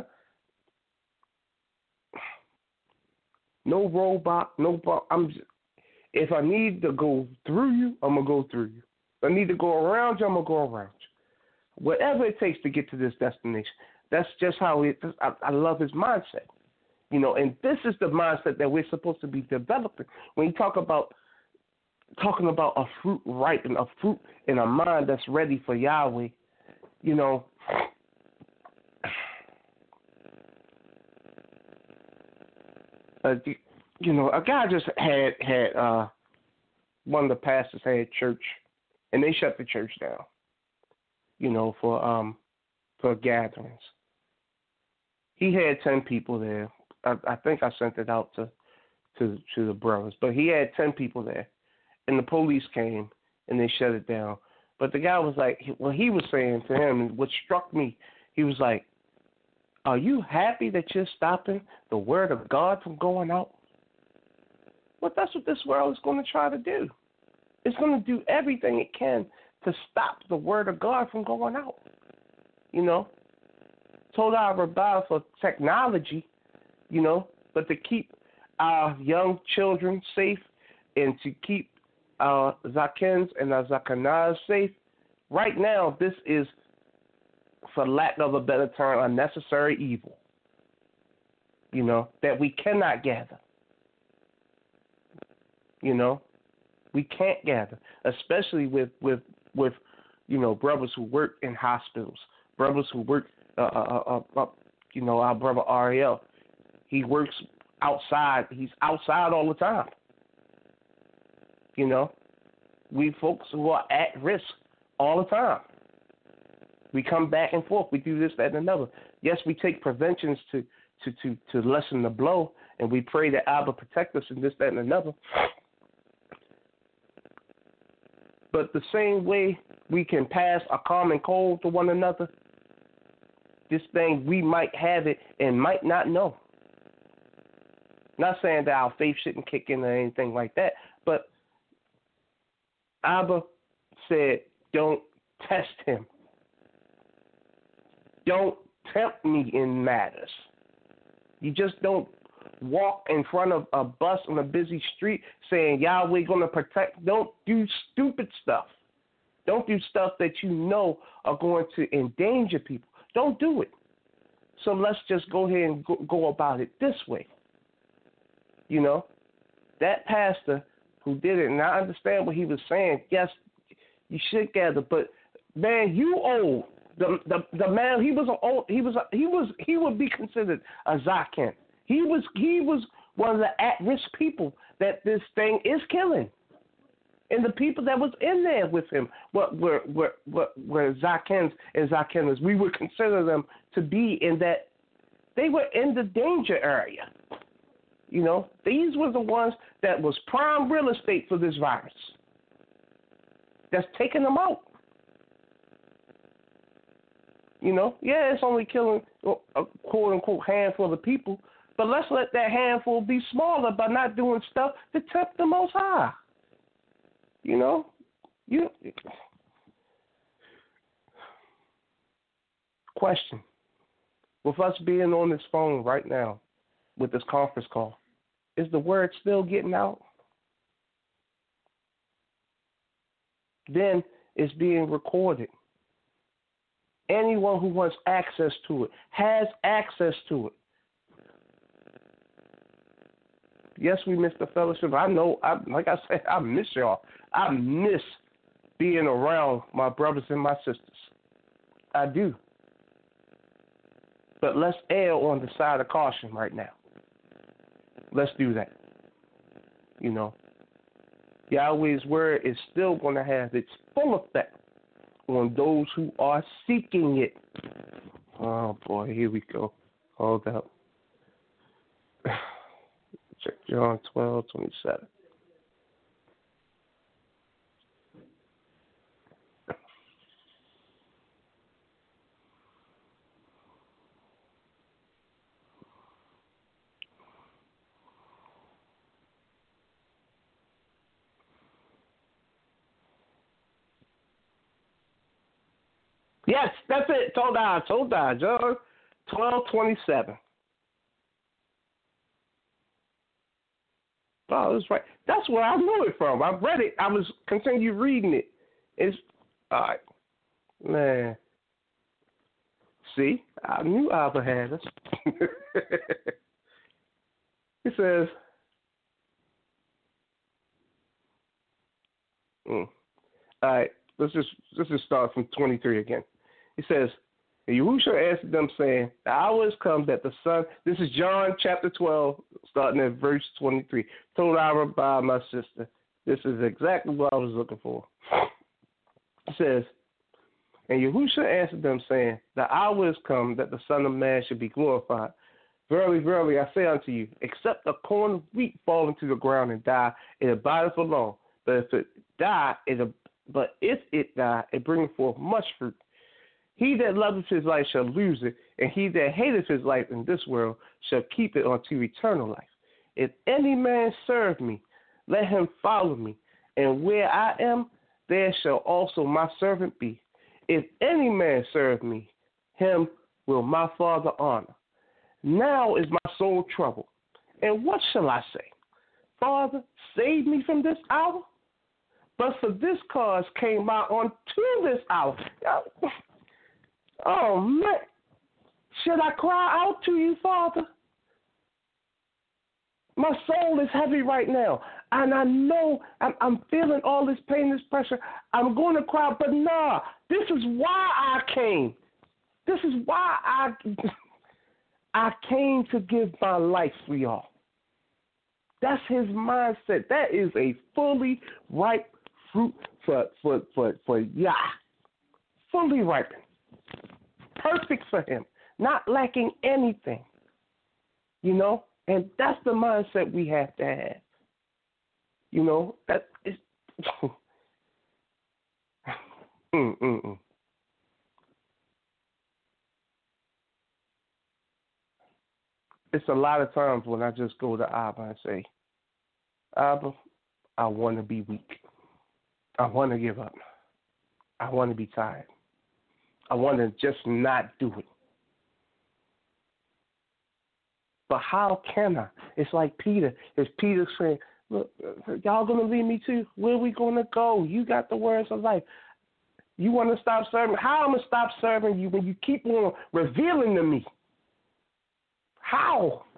no robot, no, if I need to go through you, I'm going to go through you. If I need to go around you, I'm going to go around you. Whatever it takes to get to this destination. That's just how I love his mindset. You know, and this is the mindset that we're supposed to be developing. When you talking about a fruit ripe and a fruit in a mind that's ready for Yahweh, you know, a guy just had one of the pastors had church, and they shut the church down, you know, for gatherings. He had 10 people there. I think I sent it out to the brothers, but he had 10 people there, and the police came and they shut it down. But the guy was like, what he was saying to him, and what struck me, he was like, "Are you happy that you're stopping the word of God from going out?" Well, that's what this world is going to try to do. It's going to do everything it can to stop the word of God from going out. You know, told our rebel for technology, you know, but to keep our young children safe and to keep our Zakens and our Zakanahs safe, right now this is, for lack of a better term, unnecessary evil, you know, that we cannot gather. You know, we can't gather, especially with you know, brothers who work in hospitals, brothers who work, you know, our brother Ariel, he works outside. He's outside all the time. You know, we folks who are at risk all the time. We come back and forth. We do this, that, and another. Yes, we take preventions to lessen the blow, and we pray that Abba protect us in this, that, and another. But the same way we can pass a common cold to one another, this thing, we might have it and might not know. Not saying that our faith shouldn't kick in or anything like that, but Abba said, don't test him. Don't tempt me in matters. You just don't walk in front of a bus on a busy street saying, Yahweh going to protect. Don't do stupid stuff. Don't do stuff that you know are going to endanger people. Don't do it. So let's just go ahead and go about it this way. You know, that pastor who did it, and I understand what he was saying. Yes, you should gather, but man, you old. The man, he was old. He would be considered a Zaken. He was one of the at-risk people that this thing is killing. And the people that was in there with him were Zakens and Zakenas. We would consider them to be in that they were in the danger area. You know, these were the ones that was prime real estate for this virus. That's taking them out. You know, yeah, it's only killing a quote-unquote handful of people, but let's let that handful be smaller by not doing stuff to tempt the Most High. You know, question. With us being on this phone right now, with this conference call, is the word still getting out? Then it's being recorded. Anyone who wants access to it has access to it. Yes, we miss the fellowship. I know, like I said, I miss y'all. I miss being around my brothers and my sisters. I do. But let's err on the side of caution right now. Let's do that. You know, Yahweh's word is still going to have its full effect on those who are seeking it. Oh, boy, here we go. Hold up. Check John 12:27. Yes, that's it. Told I, John. 12:27. Oh, that's right. That's where I knew it from. I read it. I was continue reading it. It's all right, man. See, I knew Abba had us. It says, all right. Let's just start from 23 again. It says, and Yahushua answered them, saying, the hour is come that the Son, this is John chapter 12, starting at verse 23. Told Ira by my sister. This is exactly what I was looking for. It says, and Yahushua answered them, saying, the hour is come that the Son of Man should be glorified. Verily, verily, I say unto you, except a corn of wheat fall into the ground and die, it abideth alone. But if it die, it bringeth forth much fruit. He that loveth his life shall lose it, and he that hateth his life in this world shall keep it unto eternal life. If any man serve me, let him follow me, and where I am, there shall also my servant be. If any man serve me, him will my Father honor. Now is my soul troubled, and what shall I say? Father, save me from this hour? But for this cause came I unto this hour. Oh, man. Should I cry out to you, Father? My soul is heavy right now, and I know I'm feeling all this pain, this pressure. I'm going to cry, but nah, this is why I came. This is why I came to give my life for y'all. That's his mindset. That is a fully ripe fruit for Yah. Fully ripened. Perfect for him. Not lacking anything. You know? And that's the mindset we have to have. You know? That is It's a lot of times when I just go to Abba and say, Abba, I want to be weak. I want to give up. I want to be tired. I want to just not do it. But how can I? It's like Peter. It's Peter saying, look, y'all going to leave me too? Where are we going to go? You got the words of life. You want to stop serving? How am I going to stop serving you when you keep on revealing to me? How?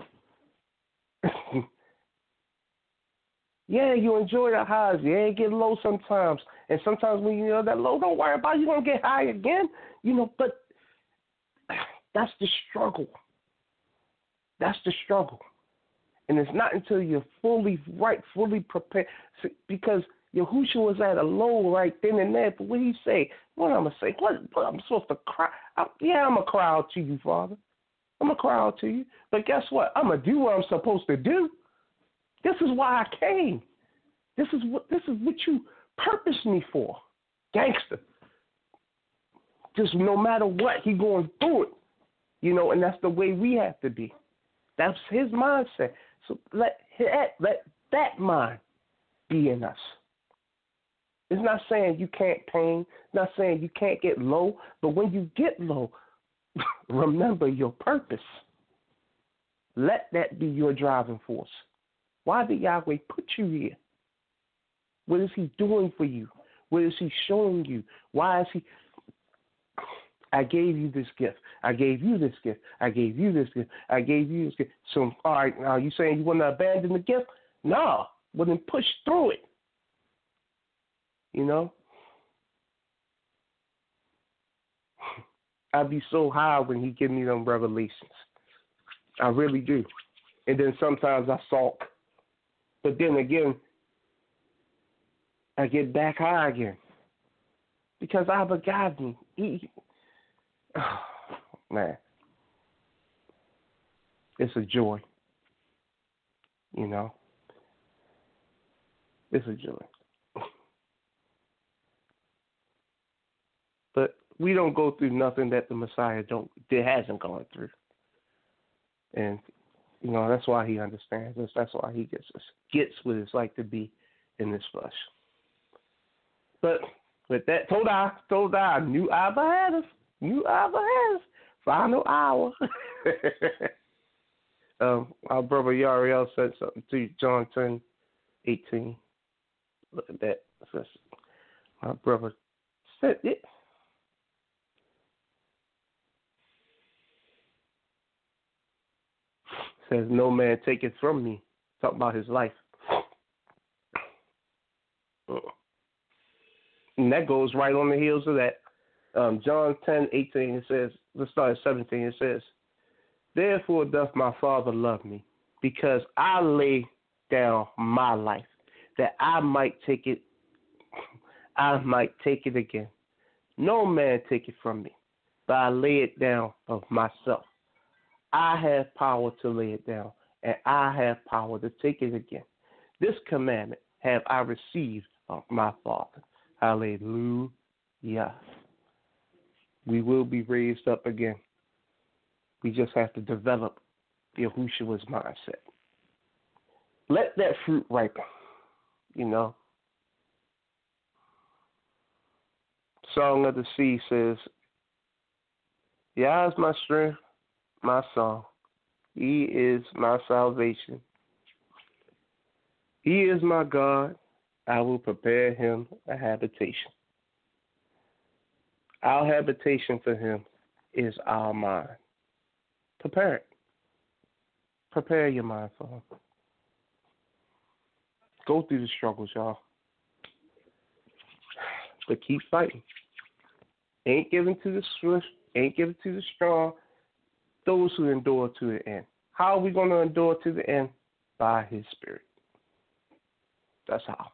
Yeah, you enjoy the highs. Yeah, you get low sometimes. And sometimes when you know that low, don't worry about it. You're going to get high again. You know, but that's the struggle. That's the struggle. And it's not until you're fully right, fully prepared. Because Yahushua was at a low right then and there. But what did he say? What am I going to say? What I'm supposed to cry? I'm going to cry out to you, Father. I'm going to cry out to you. But guess what? I'm going to do what I'm supposed to do. This is why I came. This is what you purposed me for. Gangster. Just no matter what, he going through it. You know, and that's the way we have to be. That's his mindset. So let that mind be in us. It's not saying you can't pain. It's not saying you can't get low. But when you get low, remember your purpose. Let that be your driving force. Why did Yahweh put you here? What is he doing for you? What is he showing you? Why is he... I gave you this gift. I gave you this gift. I gave you this gift. I gave you this gift. So, all right, now you saying you want to abandon the gift? No. Well, then push through it. You know? I'd be so high when he give me them revelations. I really do. And then sometimes I sulk. But then again, I get back high again. Because Abba got me. Oh, man. It's a joy. You know? It's a joy. But we don't go through nothing that the Messiah hasn't gone through. And, you know, that's why he understands us. That's why he gets what it's like to be in this flesh. But with that, Todah, knew Abba had us. Knew Abba had us final hour. Our brother Yariel said something to you, John 10:18. Look at that. My brother said it. Says, no man take it from me. Talk about his life. And that goes right on the heels of that. John 10:18, it says, let's start at 17, it says, therefore doth my Father love me, because I lay down my life, that I might take it again. No man take it from me, but I lay it down of myself. I have power to lay it down, and I have power to take it again. This commandment have I received of my Father. Hallelujah. We will be raised up again. We just have to develop Yahushua's mindset. Let that fruit ripen, Song of the Sea says, Yah is my strength, my song. He is my salvation. He is my God. I will prepare him a habitation. Our habitation for him is our mind. Prepare it. Prepare your mind for him. Go through the struggles, y'all. But keep fighting. Ain't given to the swift, ain't given to the strong, those who endure to the end. How are we going to endure to the end? By his Spirit. That's how.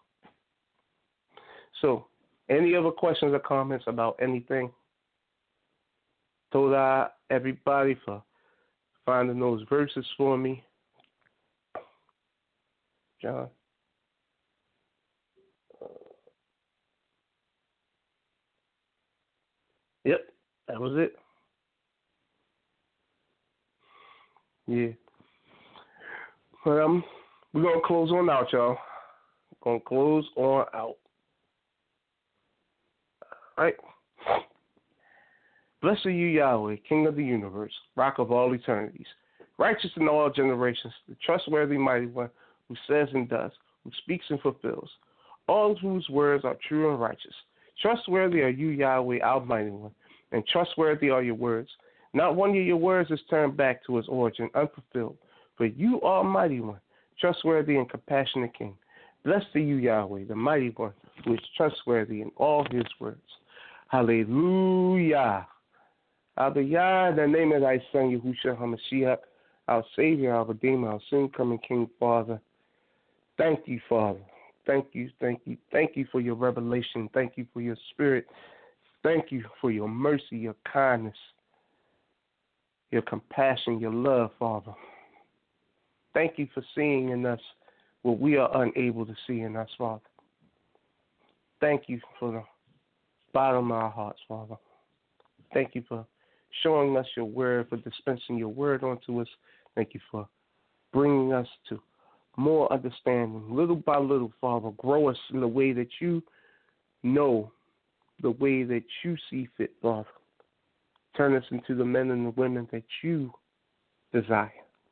So, any other questions or comments about anything? Toda everybody for finding those verses for me. John. Yep, that was it. Yeah. But we're going to close on out, y'all. We're going to close on out. All right. Blessed are you, Yahweh, King of the universe, Rock of all eternities, righteous in all generations, the trustworthy mighty one who says and does, who speaks and fulfills, all whose words are true and righteous. Trustworthy are you, Yahweh, our mighty one, and trustworthy are your words. Not one of your words is turned back to its origin unfulfilled, but you, Almighty One, trustworthy and compassionate King. Blessed are you, Yahweh, the mighty one, who is trustworthy in all his words. Hallelujah. Hallelujah. In the name of thy Son, Yahushua HaMashiach, our Savior, our Redeemer, our soon-coming King, Father. Thank you, Father. Thank you, thank you. Thank you for your revelation. Thank you for your spirit. Thank you for your mercy, your kindness, your compassion, your love, Father. Thank you for seeing in us what we are unable to see in us, Father. Thank you for the bottom of our hearts, Father. Thank you for showing us your word, for dispensing your word onto us. Thank you for bringing us to more understanding. Little by little, Father, grow us in the way that you know, the way that you see fit, Father. Turn us into the men and the women that you desire.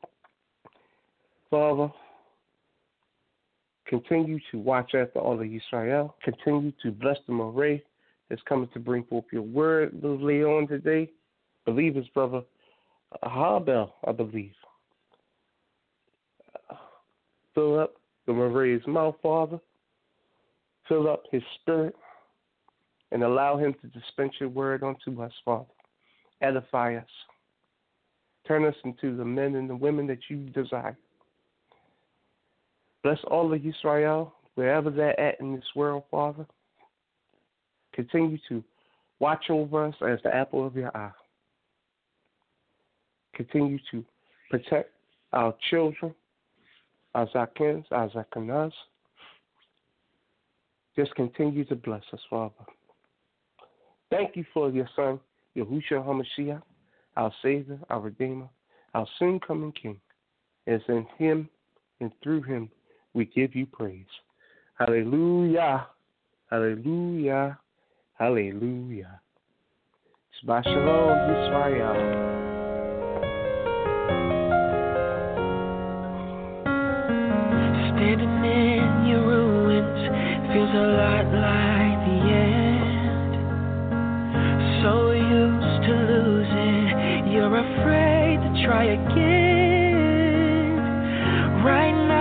Father, continue to watch after all of Israel. Continue to bless the Moray that's coming to bring forth your word a little later on today. Believe his brother Habel, I believe. Fill up the Moray's mouth, Father. Fill up his spirit and allow him to dispense your word unto us, Father. Edify us. Turn us into the men and the women that you desire. Bless all of Israel, wherever they're at in this world, Father. Continue to watch over us as the apple of your eye. Continue to protect our children, our Zakins, our Zakinas. Just continue to bless us, Father. Thank you for your Son, Yahushua HaMashiach, our Savior, our Redeemer, our soon-coming King. It's in him and through him we give you praise. Hallelujah. Hallelujah. Hallelujah. Shabbat Shalom, Yisrael. afraid to try again. Right now